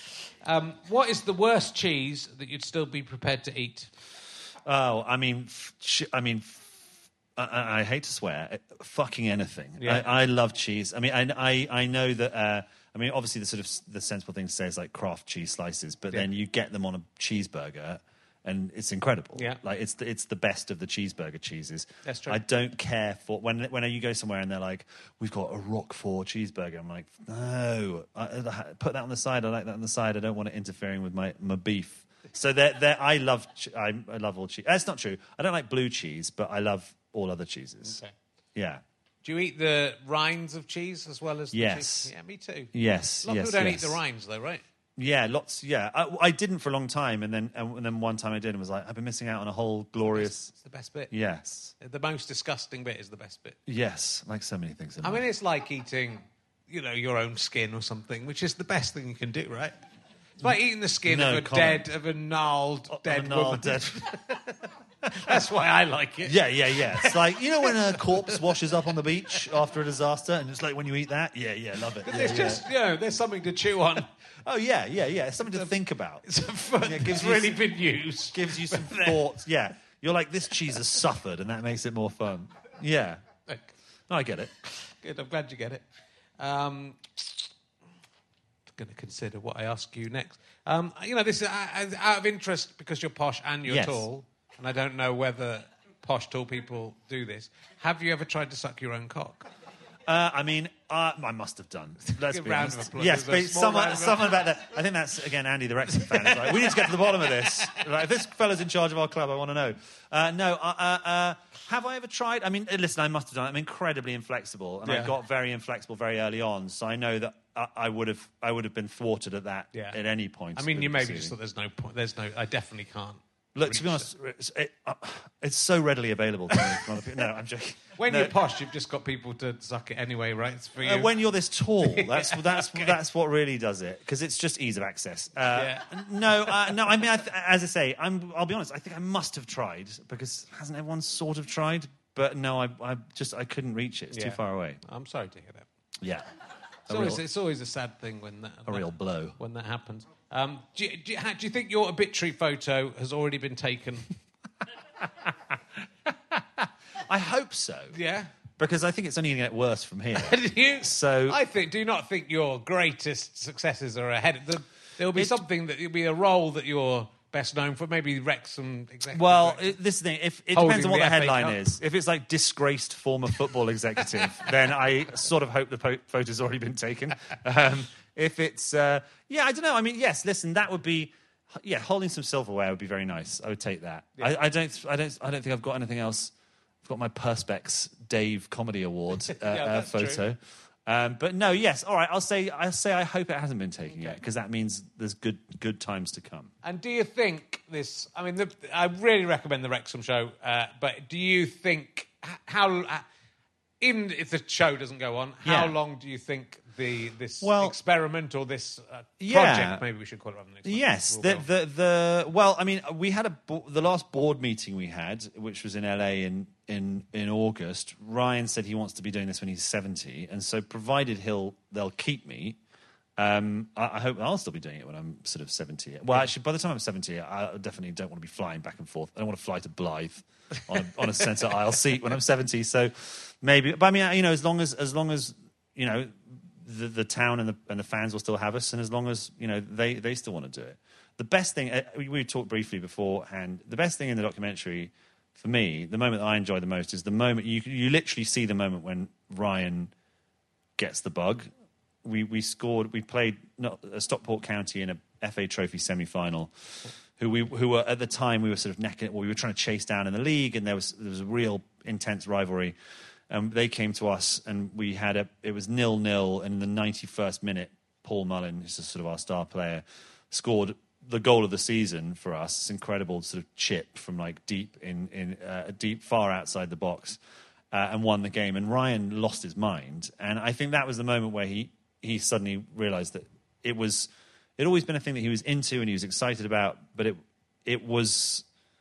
Speaker 1: Um, what is the worst cheese that you'd still be prepared to eat?
Speaker 7: Oh, I mean, f- ch- I mean, f- I, I, I hate to swear, uh, fucking anything.
Speaker 1: Yeah.
Speaker 7: I, I love cheese. I mean, I, I, I know that. Uh, I mean, obviously, the sort of s- the sensible thing to say is like Kraft cheese slices, but
Speaker 1: Yeah.
Speaker 7: then you get them on a cheeseburger, and it's incredible.
Speaker 1: Yeah.
Speaker 7: Like it's the, it's the best of the cheeseburger cheeses.
Speaker 1: That's true.
Speaker 7: I don't care for when when you go somewhere and they're like, we've got a Roquefort cheeseburger. I'm like, no, I, I, put that on the side. I like that on the side. I don't want it interfering with my my beef. So they're, they're, I love ch- I, I love all cheese. That's not true. I don't like blue cheese, but I love all other cheeses.
Speaker 1: Okay.
Speaker 7: Yeah.
Speaker 1: Do you eat the rinds of cheese as well as the
Speaker 7: Yes.
Speaker 1: cheese? Yeah, me too.
Speaker 7: Yes.
Speaker 1: A lot of
Speaker 7: yes,
Speaker 1: people don't
Speaker 7: yes.
Speaker 1: eat the rinds, though, right?
Speaker 7: Yeah, lots. Yeah, I, I didn't for a long time, and then and then one time I did, and was like, I've been missing out on a whole glorious.
Speaker 1: It's the best bit.
Speaker 7: Yes.
Speaker 1: The most disgusting bit is the best bit.
Speaker 7: Yes, like so many things. In
Speaker 1: I
Speaker 7: life.
Speaker 1: mean, it's like eating, you know, your own skin or something, which is the best thing you can do, right? It's like eating the skin
Speaker 7: No
Speaker 1: of a
Speaker 7: comment.
Speaker 1: dead, of a gnarled,
Speaker 7: Of a
Speaker 1: dead
Speaker 7: gnarled
Speaker 1: woman.
Speaker 7: dead-
Speaker 1: That's why I like it.
Speaker 7: Yeah, yeah, yeah. It's like, you know when a corpse washes up on the beach after a disaster, and it's like when you eat that? Yeah, yeah, love it. Yeah,
Speaker 1: It's
Speaker 7: yeah.
Speaker 1: just, you know, there's something to chew on.
Speaker 7: Oh, yeah, yeah, yeah. It's something to think about.
Speaker 1: It's a fun,
Speaker 7: Yeah, it gives
Speaker 1: it's
Speaker 7: you
Speaker 1: really
Speaker 7: some-
Speaker 1: been used.
Speaker 7: Gives you some thoughts. Yeah. You're like, this cheese has suffered, and that makes it more fun. Yeah.
Speaker 1: Look,
Speaker 7: No, I get it.
Speaker 1: good, I'm glad you get it. Um, going to consider what I ask you next. Um, you know, this is uh, out of interest because you're posh and you're
Speaker 7: Yes.
Speaker 1: tall, and I don't know whether posh tall people do this. Have you ever tried to suck your own cock?
Speaker 7: Uh, I mean, uh, I must have done. Let's
Speaker 1: Give
Speaker 7: be
Speaker 1: a round
Speaker 7: honest.
Speaker 1: of applause.
Speaker 7: Yes,
Speaker 1: There's
Speaker 7: but
Speaker 1: a small
Speaker 7: someone,
Speaker 1: round of
Speaker 7: someone about that. I think that's again Andy, the Wrexham fan. Is like, we need to get to the bottom of this. Like, if this fella's in charge of our club, I want to know. Uh, no, uh, uh, uh, have I ever tried? I mean, listen, I must have done. I'm incredibly inflexible, and I
Speaker 1: Yeah.
Speaker 7: got very inflexible very early on. So I know that I, I would have, I would have been thwarted at that
Speaker 1: Yeah.
Speaker 7: at any point.
Speaker 1: I mean,
Speaker 7: of
Speaker 1: you
Speaker 7: the
Speaker 1: maybe
Speaker 7: proceeding.
Speaker 1: just thought there's no point. There's no. I definitely can't.
Speaker 7: Look, to be
Speaker 1: reach
Speaker 7: honest, it's, it, uh, it's so readily available to me from other people. No, I'm joking.
Speaker 1: When
Speaker 7: No.
Speaker 1: you're posh, you've just got people to suck it anyway, right? It's for you.
Speaker 7: Uh, when you're this tall, that's that's
Speaker 1: Okay.
Speaker 7: that's what really does it, because it's just ease of access. Uh,
Speaker 1: Yeah.
Speaker 7: No, uh, no. I mean, I th- as I say, I'm. I'll be honest. I think I must have tried, because hasn't everyone sort of tried? But no, I, I just I couldn't reach it. It's
Speaker 1: Yeah.
Speaker 7: too far away.
Speaker 1: I'm sorry to hear that.
Speaker 7: Yeah.
Speaker 1: It's always, it's always a sad thing when that...
Speaker 7: A
Speaker 1: that,
Speaker 7: real blow.
Speaker 1: When that happens. Um, do, you, do, you, how, do you think your obituary photo has already been taken?
Speaker 7: I hope so.
Speaker 1: Yeah?
Speaker 7: Because I think it's only going to get worse from here.
Speaker 1: do you?
Speaker 7: So
Speaker 1: I think. Do you not think your greatest successes are ahead? The, there will be
Speaker 7: It-
Speaker 1: something that will be a role that you're best known for. Maybe Wrexham executive.
Speaker 7: Well,
Speaker 1: director.
Speaker 7: it, this is the thing. If, it
Speaker 1: Holding
Speaker 7: depends on what
Speaker 1: the
Speaker 7: the
Speaker 1: F A
Speaker 7: headline
Speaker 1: Cup.
Speaker 7: is. If it's like disgraced former football executive, then I sort of hope the po- photo's already been taken. Um, if it's, uh, yeah, I don't know. I mean, yes, listen, that would be, yeah, holding some silverware would be very nice. I would take that.
Speaker 1: Yeah.
Speaker 7: I, I don't, I don't, I don't think I've got anything else. I've got my Perspex Dave Comedy Award uh,
Speaker 1: Yeah,
Speaker 7: uh,
Speaker 1: that's
Speaker 7: photo.
Speaker 1: true.
Speaker 7: Um, but no, yes, all right. I'll say, I'll say, I hope it hasn't been taken yet, because that means there's good, good times to come.
Speaker 1: And do you think this... I mean, the, I really recommend the Wrexham show, uh, but do you think... h- How... Uh, even if the show doesn't go on, how
Speaker 7: Yeah.
Speaker 1: long do you think the this
Speaker 7: Well-
Speaker 1: experiment or this uh,
Speaker 7: Yeah.
Speaker 1: project, maybe we should call it rather than experiment,
Speaker 7: Yes,
Speaker 1: will
Speaker 7: the,
Speaker 1: go on?
Speaker 7: the the well, I mean, we had a bo- the last board meeting we had, which was in L A in in in August. Ryan said he wants to be doing this when he's seventy, and so provided he'll they'll keep me, um, I, I hope I'll still be doing it when I'm sort of seventy. Well, actually, by the time I'm seventy, I definitely don't want to be flying back and forth. I don't want to fly to Blythe on a, on a centre aisle seat when I'm seventy. So maybe, but I mean, you know, as long as as long as you know. The, the town and the and the fans will still have us, and as long as you know they, they still want to do it. The best thing uh, we, we talked briefly beforehand. The best thing in the documentary, for me, the moment that I enjoy the most is the moment you you literally see the moment when Ryan gets the bug. We we scored. We played not, uh, Stockport County in a F A Trophy semi final. Who we who were at the time we were sort of necking it. Well, we were trying to chase down in the league, and there was there was a real intense rivalry. Um, they came to us, and we had a. It was nil nil, and in the ninety-first minute, Paul Mullin, who's sort of our star player, scored the goal of the season for us. It's incredible sort of chip from like deep in in uh, deep far outside the box, uh, and won the game. And Ryan lost his mind, and I think that was the moment where he he suddenly realised that it was it had always been a thing that he was into and he was excited about, but it it was.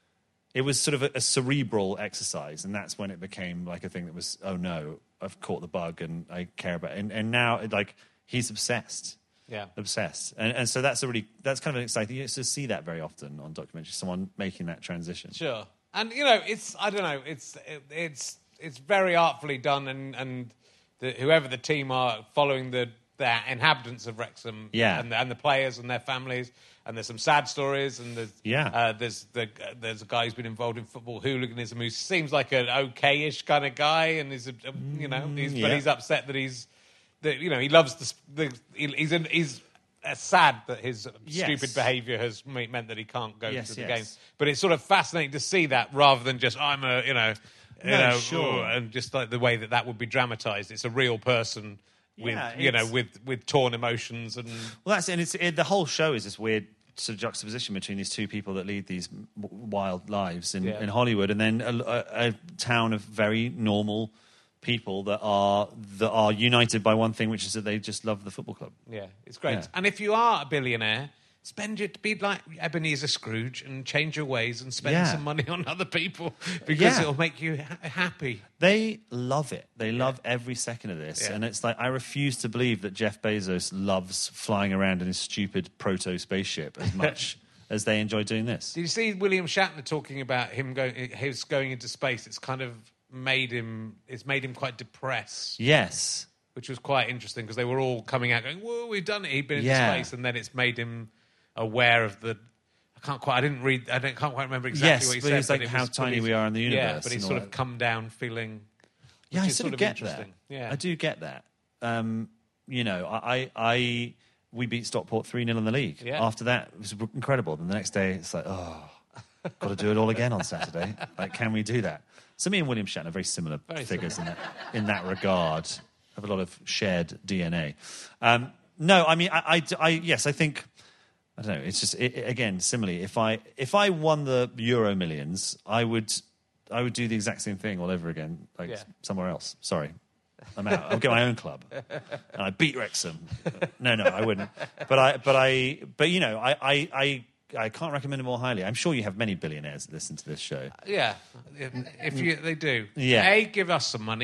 Speaker 7: It was sort of a, a cerebral exercise, and that's when it became like a thing that was, oh no, I've caught the bug and I care about it. And, and now, it, like, he's obsessed.
Speaker 1: Yeah.
Speaker 7: Obsessed. And, and so that's a really, that's kind of an exciting, you used to see that very often on documentaries, someone making that transition.
Speaker 1: Sure. And, you know, it's, I don't know, it's it, it's it's very artfully done, and, and the, whoever the team are following the, the inhabitants of Wrexham
Speaker 7: Yeah.
Speaker 1: and, the, and the players and their families. And there's some sad stories, and there's
Speaker 7: Yeah.
Speaker 1: uh, there's the uh, there's a guy who's been involved in football hooliganism who seems like an okay-ish kind of guy, and he's a, a, you know he's,
Speaker 7: yeah.
Speaker 1: but he's upset that he's that you know he loves the, the he, he's an, he's uh, sad that his
Speaker 7: Yes.
Speaker 1: stupid behaviour has ma- meant that he can't go
Speaker 7: Yes,
Speaker 1: to the
Speaker 7: yes.
Speaker 1: game. But it's sort of fascinating to see that rather than just I'm a you know you
Speaker 7: No,
Speaker 1: know
Speaker 7: sure.
Speaker 1: "Oh," and just like the way that that would be dramatised. It's a real person with
Speaker 7: Yeah,
Speaker 1: you know
Speaker 7: it's-
Speaker 1: with with torn emotions and
Speaker 7: Well, that's and it's it, the whole show is this weird sort of juxtaposition between these two people that lead these w- wild lives in,
Speaker 1: Yeah.
Speaker 7: in Hollywood, and then a, a, a town of very normal people that are that are united by one thing, which is that they just love the football club.
Speaker 1: Yeah, it's great.
Speaker 7: Yeah.
Speaker 1: And if you are a billionaire, spend your be like Ebenezer Scrooge and change your ways and spend
Speaker 7: Yeah.
Speaker 1: some money on other people because
Speaker 7: Yeah.
Speaker 1: it'll make you ha- happy.
Speaker 7: They love it. They love every second of this.
Speaker 1: Yeah.
Speaker 7: And it's like, I refuse to believe that Jeff Bezos loves flying around in his stupid proto spaceship as much as they enjoy doing this.
Speaker 1: Did you see William Shatner talking about him going his going into space? It's kind of made him it's made him quite depressed.
Speaker 7: Yes.
Speaker 1: Which was quite interesting because they were all coming out going, "Whoa, we've done it." He'd been into
Speaker 7: Yeah.
Speaker 1: space, and then it's made him aware of the. I can't quite. I didn't read. I don't, can't quite remember exactly
Speaker 7: Yes,
Speaker 1: what he
Speaker 7: but
Speaker 1: said.
Speaker 7: it's like
Speaker 1: it
Speaker 7: how
Speaker 1: was- but
Speaker 7: tiny
Speaker 1: he's-
Speaker 7: we are in the
Speaker 1: Yeah,
Speaker 7: universe
Speaker 1: but he's
Speaker 7: and all
Speaker 1: sort of
Speaker 7: that.
Speaker 1: come down feeling.
Speaker 7: Yeah,
Speaker 1: which
Speaker 7: I
Speaker 1: is
Speaker 7: sort
Speaker 1: sort
Speaker 7: of
Speaker 1: of
Speaker 7: get that.
Speaker 1: interesting. Yeah,
Speaker 7: I do get that. Um, you know, I, I, I we beat Stockport three nil in the league.
Speaker 1: Yeah.
Speaker 7: After that, it was incredible. Then the next day, it's like, oh, got to do it all again on Saturday. Like, can we do that? So me and William Shatner are very similar
Speaker 1: Very
Speaker 7: figures in that in that regard. Have a lot of shared D N A. Um, no, I mean, I, I, I, yes, I think. I don't know. It's just it, it- again, similarly. If I if I won the Euro Millions, I would I would do the exact same thing all over again, like
Speaker 1: Yeah.
Speaker 7: somewhere else. Sorry, I'm out. I'll get my own club, and I beat Wrexham. No, no, I wouldn't. But I, but I, but you know, I, I, I, I can't recommend it more highly. I'm sure you have many billionaires that listen to this show.
Speaker 1: yeah. If, if you, they do,
Speaker 7: Yeah.
Speaker 1: A, give us some money.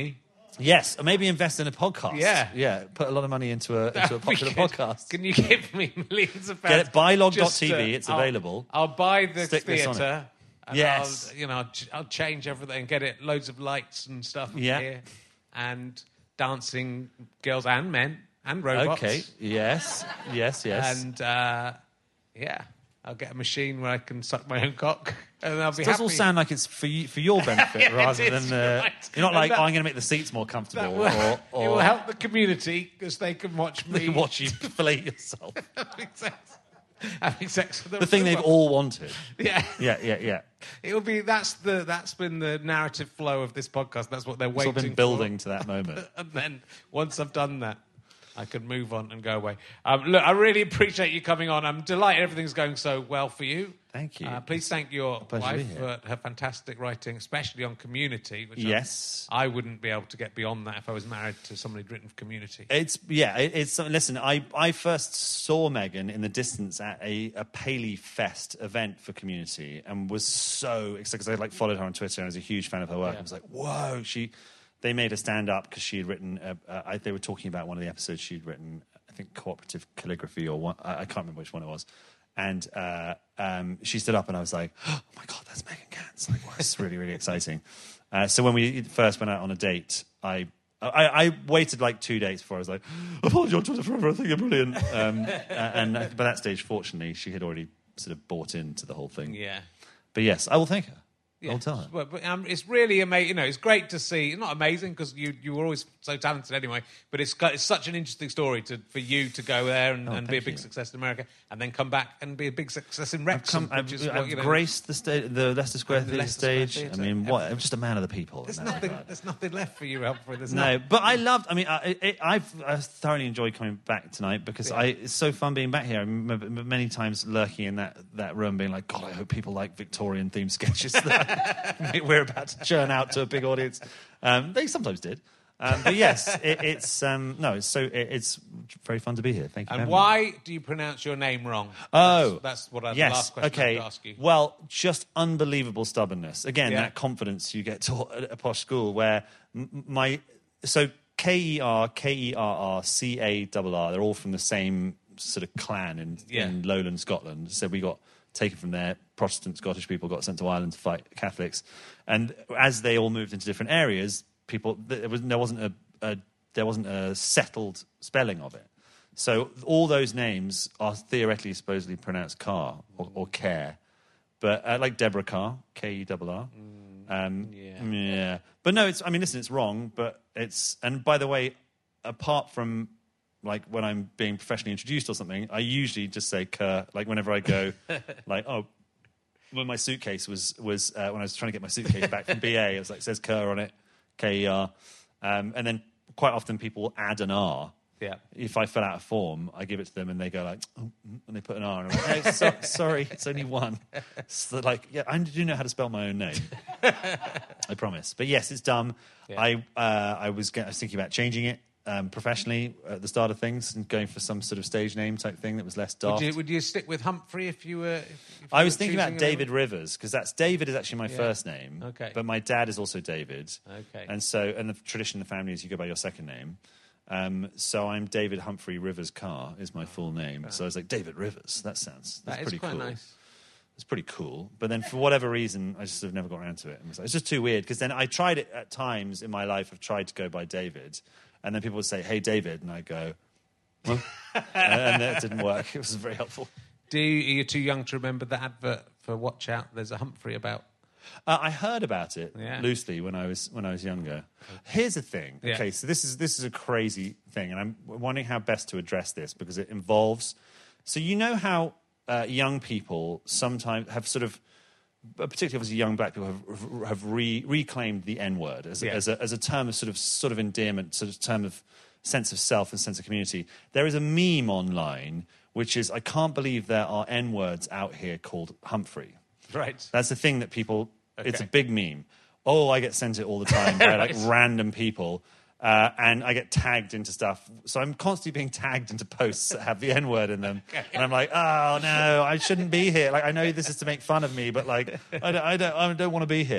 Speaker 7: Yes, or maybe invest in a podcast.
Speaker 1: Yeah.
Speaker 7: Yeah, put a lot of money into a, into a popular
Speaker 1: Good.
Speaker 7: podcast.
Speaker 1: Can you give me millions of pounds?
Speaker 7: Get it, buylog dot
Speaker 1: Just,
Speaker 7: T V,
Speaker 1: uh,
Speaker 7: it's
Speaker 1: I'll-
Speaker 7: available.
Speaker 1: I'll buy the
Speaker 7: Stick this on it.
Speaker 1: theatre. And
Speaker 7: Yes.
Speaker 1: I'll, you know, I'll, ch- I'll change everything and get it loads of lights and stuff
Speaker 7: Yeah.
Speaker 1: here. And dancing girls and men and robots.
Speaker 7: Okay, yes, yes, yes.
Speaker 1: And, uh, yeah, I'll get a machine where I can suck my own cock. And I'll be
Speaker 7: It does
Speaker 1: happy.
Speaker 7: all sound like it's for you, for your benefit
Speaker 1: Yeah,
Speaker 7: rather
Speaker 1: it is,
Speaker 7: than uh,
Speaker 1: right.
Speaker 7: you're not
Speaker 1: And
Speaker 7: like
Speaker 1: that-
Speaker 7: oh, I'm going to make the seats more comfortable
Speaker 1: That will,
Speaker 7: or, or
Speaker 1: it will help the community because they can watch me
Speaker 7: watch you fillet yourself.
Speaker 1: having sex, having sex with a
Speaker 7: The thing they've
Speaker 1: robot.
Speaker 7: all wanted.
Speaker 1: Yeah.
Speaker 7: Yeah, yeah, yeah.
Speaker 1: It'll be that's the that's been the narrative flow of this podcast. That's what they're
Speaker 7: It's
Speaker 1: waiting
Speaker 7: all been building to that moment.
Speaker 1: for. And then once I've done that, I can move on and go away. Um, look, I really appreciate you coming on. I'm delighted everything's going so well for you.
Speaker 7: Thank you.
Speaker 1: Uh, please thank your
Speaker 7: pleasure to be
Speaker 1: wife
Speaker 7: here.
Speaker 1: for her fantastic writing, especially on Community. Which
Speaker 7: Yes.
Speaker 1: I, I wouldn't be able to get beyond that if I was married to somebody who'd written for Community.
Speaker 7: It's yeah. It, it's listen. I, I first saw Megan in the distance at a, a Paley Fest event for Community and was so excited because I like followed her on Twitter and I was a huge fan of her work.
Speaker 1: Yeah.
Speaker 7: I was like, whoa! She they made her stand up because she had written. A, a, I, they were talking about one of the episodes she'd written. I think cooperative calligraphy or one. I, I can't remember which one it was. And uh, um, she stood up and I was like, oh my God, that's Megan Katz. Like, wow, it's really, really exciting. Uh, so when we first went out on a date, I, I I waited like two dates before I was like, I've followed you on Twitter forever, I think you're brilliant. Um, and uh, by that stage, fortunately, she had already sort of bought into the whole thing.
Speaker 1: Yeah.
Speaker 7: But yes, I will thank her.
Speaker 1: Yeah.
Speaker 7: I'll tell her.
Speaker 1: But, but, um, it's really amazing. You know, it's great to see. It's not amazing because you you were always so talented anyway. But it's got, it's such an interesting story to for you to go there and,
Speaker 7: Oh,
Speaker 1: and be a
Speaker 7: thank
Speaker 1: big
Speaker 7: you.
Speaker 1: success in America, and then come back and be a big success in
Speaker 7: I've,
Speaker 1: Wrexham.
Speaker 7: come, I've,
Speaker 1: which is
Speaker 7: I've
Speaker 1: what, you know,
Speaker 7: graced the, sta- the Leicester Square
Speaker 1: And the
Speaker 7: Theatre
Speaker 1: Leicester Square
Speaker 7: stage.
Speaker 1: Theatre,
Speaker 7: I mean, what?
Speaker 1: everything.
Speaker 7: I'm just a man of the people.
Speaker 1: There's
Speaker 7: in that
Speaker 1: nothing.
Speaker 7: regard.
Speaker 1: There's nothing left for you, Humphrey. There's
Speaker 7: No,
Speaker 1: not.
Speaker 7: but I loved. I mean, I, it, I've I thoroughly enjoyed coming back tonight because
Speaker 1: Yeah.
Speaker 7: I it's so fun being back here. I remember many times lurking in that, that room, being like, God, I hope people like Victorian themed sketches that we're about to churn out to a big audience. Um, they sometimes did, um, but yes, it, it's um, no, it's so it, it's very fun to be here. Thank you. for
Speaker 1: And
Speaker 7: having me.
Speaker 1: why do you pronounce your name wrong?
Speaker 7: Oh,
Speaker 1: that's, that's what I,
Speaker 7: yes.
Speaker 1: the last question
Speaker 7: okay.
Speaker 1: I have to ask you.
Speaker 7: Well, just unbelievable stubbornness. Again,
Speaker 1: Yeah.
Speaker 7: that confidence you get taught at a posh school where m- my so K E R, K E R R, C A R R, they're all from the same sort of clan in,
Speaker 1: Yeah.
Speaker 7: in lowland Scotland. So we got taken from there. Protestant Scottish people got sent to Ireland to fight Catholics, and as they all moved into different areas, people there was there wasn't a, a there wasn't a settled spelling of it. So all those names are theoretically supposedly pronounced Carr or, or Care, but uh, like Deborah Carr, K E R R. Um,
Speaker 1: yeah.
Speaker 7: yeah, but no, it's. I mean, listen, it's wrong, but it's. And by the way, apart from like when I'm being professionally introduced or something, I usually just say Kerr. Like whenever I go, like oh. When my suitcase was was uh, when I was trying to get my suitcase back from B A, it was like it says Kerr on it, K E R, um, and then quite often people add an R.
Speaker 1: Yeah.
Speaker 7: If I fill out a form, I give it to them and they go like, oh, and they put an R, and I'm like, hey, so, sorry, it's only one. So like, yeah, I do know how to spell my own name. I promise. But yes, it's dumb.
Speaker 1: Yeah.
Speaker 7: I uh, I was I was thinking about changing it. Um, professionally at the start of things and going for some sort of stage name type thing that was less daft.
Speaker 1: Would you, would you stick with Humphrey if you were? If, if you
Speaker 7: I was
Speaker 1: were
Speaker 7: thinking about
Speaker 1: choosing a name?
Speaker 7: David Rivers because that's David is actually my
Speaker 1: Yeah.
Speaker 7: first name.
Speaker 1: Okay.
Speaker 7: But my dad is also David.
Speaker 1: Okay.
Speaker 7: And so, and the tradition in the family is you go by your second name. Um, so I'm David Humphrey Rivers Carr is my full name. So I was like David Rivers. That sounds that's
Speaker 1: That is
Speaker 7: pretty
Speaker 1: quite
Speaker 7: cool.
Speaker 1: nice.
Speaker 7: It's pretty cool. But then for whatever reason, I just sort of never got around to it. And it was like, it's just too weird because then I tried it at times in my life. I've tried to go by David. And then people would say, hey, David. And I go, huh? And that didn't work. It was very helpful.
Speaker 1: Do you, are you too young to remember the advert for Watch Out? There's a Humphrey about.
Speaker 7: Uh, I heard about it
Speaker 1: Yeah.
Speaker 7: loosely when I was when I was younger. Here's the thing.
Speaker 1: Yeah.
Speaker 7: Okay, so this is this is a crazy thing, and I'm wondering how best to address this because it involves. So you know how uh, young people sometimes have sort of, particularly obviously young black people have have re- reclaimed the N word as,
Speaker 1: Yeah.
Speaker 7: as a as a term of sort of sort of endearment, sort of term of sense of self and sense of community. There is a meme online which is I can't believe there are N words out here called Humphrey.
Speaker 1: Right.
Speaker 7: That's the thing that people. It's a
Speaker 1: Okay.
Speaker 7: big meme. Oh, I get sent it all the time by like
Speaker 1: Right.
Speaker 7: random people, uh, and I get tagged into stuff. So I'm constantly being tagged into posts that have the N word in them, and I'm like, oh no, I shouldn't be here. Like I know this is to make fun of me, but like I don't, I don't, I don't want to be here.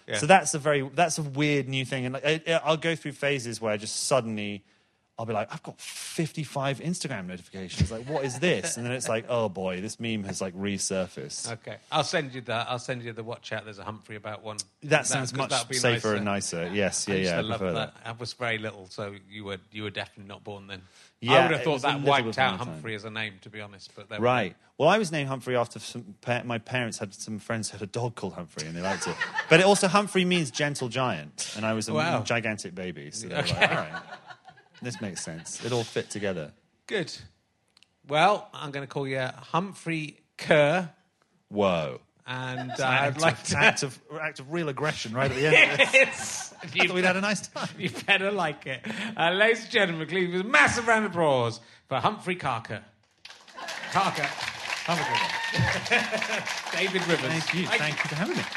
Speaker 1: Yeah.
Speaker 7: So that's a very that's a weird new thing, and like, I, I'll go through phases where just suddenly I'll be like, I've got fifty-five Instagram notifications. Like, what is this? And then it's like, oh boy, this meme has like resurfaced.
Speaker 1: Okay, I'll send you the I'll send you the watch out. There's a Humphrey about one.
Speaker 7: That sounds much safer nicer. and nicer. Yes, yeah,
Speaker 1: I used
Speaker 7: yeah.
Speaker 1: to
Speaker 7: I
Speaker 1: love
Speaker 7: prefer
Speaker 1: that.
Speaker 7: that.
Speaker 1: I was very little, so you were you were definitely not born then.
Speaker 7: Yeah,
Speaker 1: I would have
Speaker 7: it
Speaker 1: thought
Speaker 7: was a
Speaker 1: that
Speaker 7: little
Speaker 1: wiped
Speaker 7: before
Speaker 1: out
Speaker 7: my time.
Speaker 1: Humphrey as a name, to be honest. But there
Speaker 7: Right. Well, I was named Humphrey after some, pa- my parents had some friends who had a dog called Humphrey, and they liked it. But it also Humphrey means gentle giant, and I was a
Speaker 1: Wow.
Speaker 7: gigantic baby. So they were
Speaker 1: Okay.
Speaker 7: like, all right, this makes sense. It all fit together.
Speaker 1: Good. Well, I'm going to call you Humphrey Kerr,
Speaker 7: Whoa.
Speaker 1: and uh,
Speaker 7: It's an
Speaker 1: I'd
Speaker 7: act,
Speaker 1: like
Speaker 7: of,
Speaker 1: to.
Speaker 7: act, of, act of real aggression right at the end of this.
Speaker 1: It's,
Speaker 7: I
Speaker 1: you,
Speaker 7: thought we'd had a nice time.
Speaker 1: you better like it. Uh, ladies and gentlemen, please, with a massive round of applause for Humphrey Carker. Carker. Humphrey. David Rivers.
Speaker 7: Thank you. Thank you for having me.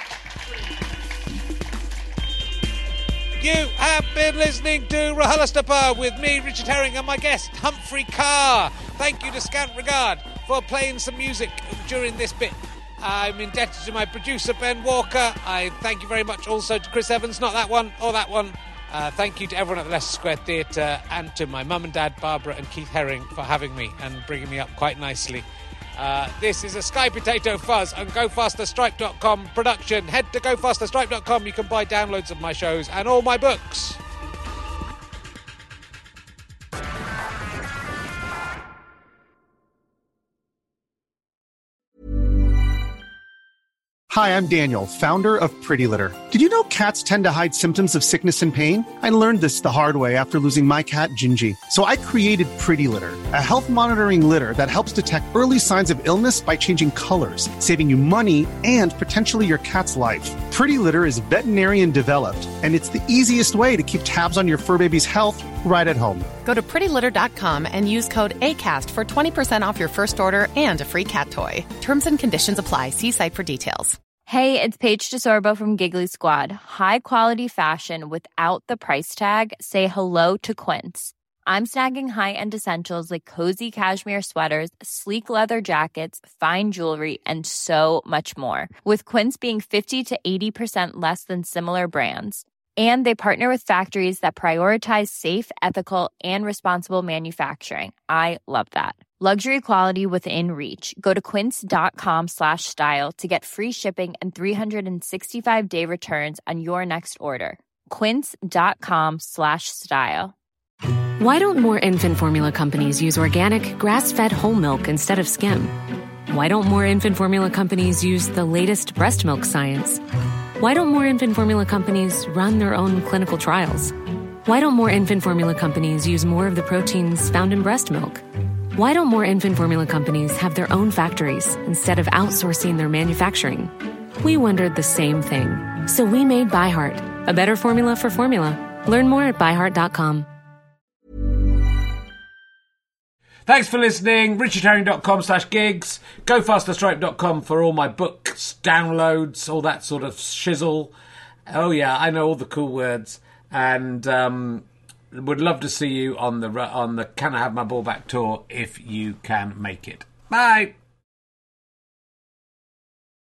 Speaker 1: You have been listening to RHLSTP with me, Richard Herring, and my guest, Humphrey Carr. Thank you to Scant Regard for playing some music during this bit. I'm indebted to my producer, Ben Walker. I thank you very much also to Chris Evans, not that one, or that one. Uh, thank you to everyone at the Leicester Square Theatre and to my mum and dad, Barbara and Keith Herring, for having me and bringing me up quite nicely. Uh, this is a Sky Potato Fuzz on go faster stripe dot com production. Head to go faster stripe dot com. You can buy downloads of my shows and all my books.
Speaker 10: Hi, I'm Daniel, founder of Pretty Litter. Did you know cats tend to hide symptoms of sickness and pain? I learned this the hard way after losing my cat, Gingy. So I created Pretty Litter, a health monitoring litter that helps detect early signs of illness by changing colors, saving you money and potentially your cat's life. Pretty Litter is veterinarian developed, and it's the easiest way to keep tabs on your fur baby's health right at home.
Speaker 6: Go to pretty litter dot com and use code ACAST for twenty percent off your first order and a free cat toy. Terms and conditions apply. See site for details.
Speaker 11: Hey, it's Paige DeSorbo from Giggly Squad. High quality fashion without the price tag. Say hello to Quince. I'm snagging high-end essentials like cozy cashmere sweaters, sleek leather jackets, fine jewelry, and so much more. With Quince being fifty to eighty percent less than similar brands. And they partner with factories that prioritize safe, ethical, and responsible manufacturing. I love that. Luxury quality within reach. Go to quince.com slash style to get free shipping and three sixty-five day returns on your next order. Quince.com slash style.
Speaker 3: Why don't more infant formula companies use organic, grass-fed whole milk instead of skim? Why don't more infant formula companies use the latest breast milk science? Why don't more infant formula companies run their own clinical trials? Why don't more infant formula companies use more of the proteins found in breast milk? Why don't more infant formula companies have their own factories instead of outsourcing their manufacturing? We wondered the same thing. So we made ByHeart, a better formula for formula. Learn more at by heart dot com.
Speaker 1: Thanks for listening. richard herring dot com slash gigs. go faster stripe dot com for all my books, downloads, all that sort of shizzle. Oh, yeah, I know all the cool words. And um, would love to see you on the on the Can I Have My Ball Back tour if you can make it. Bye.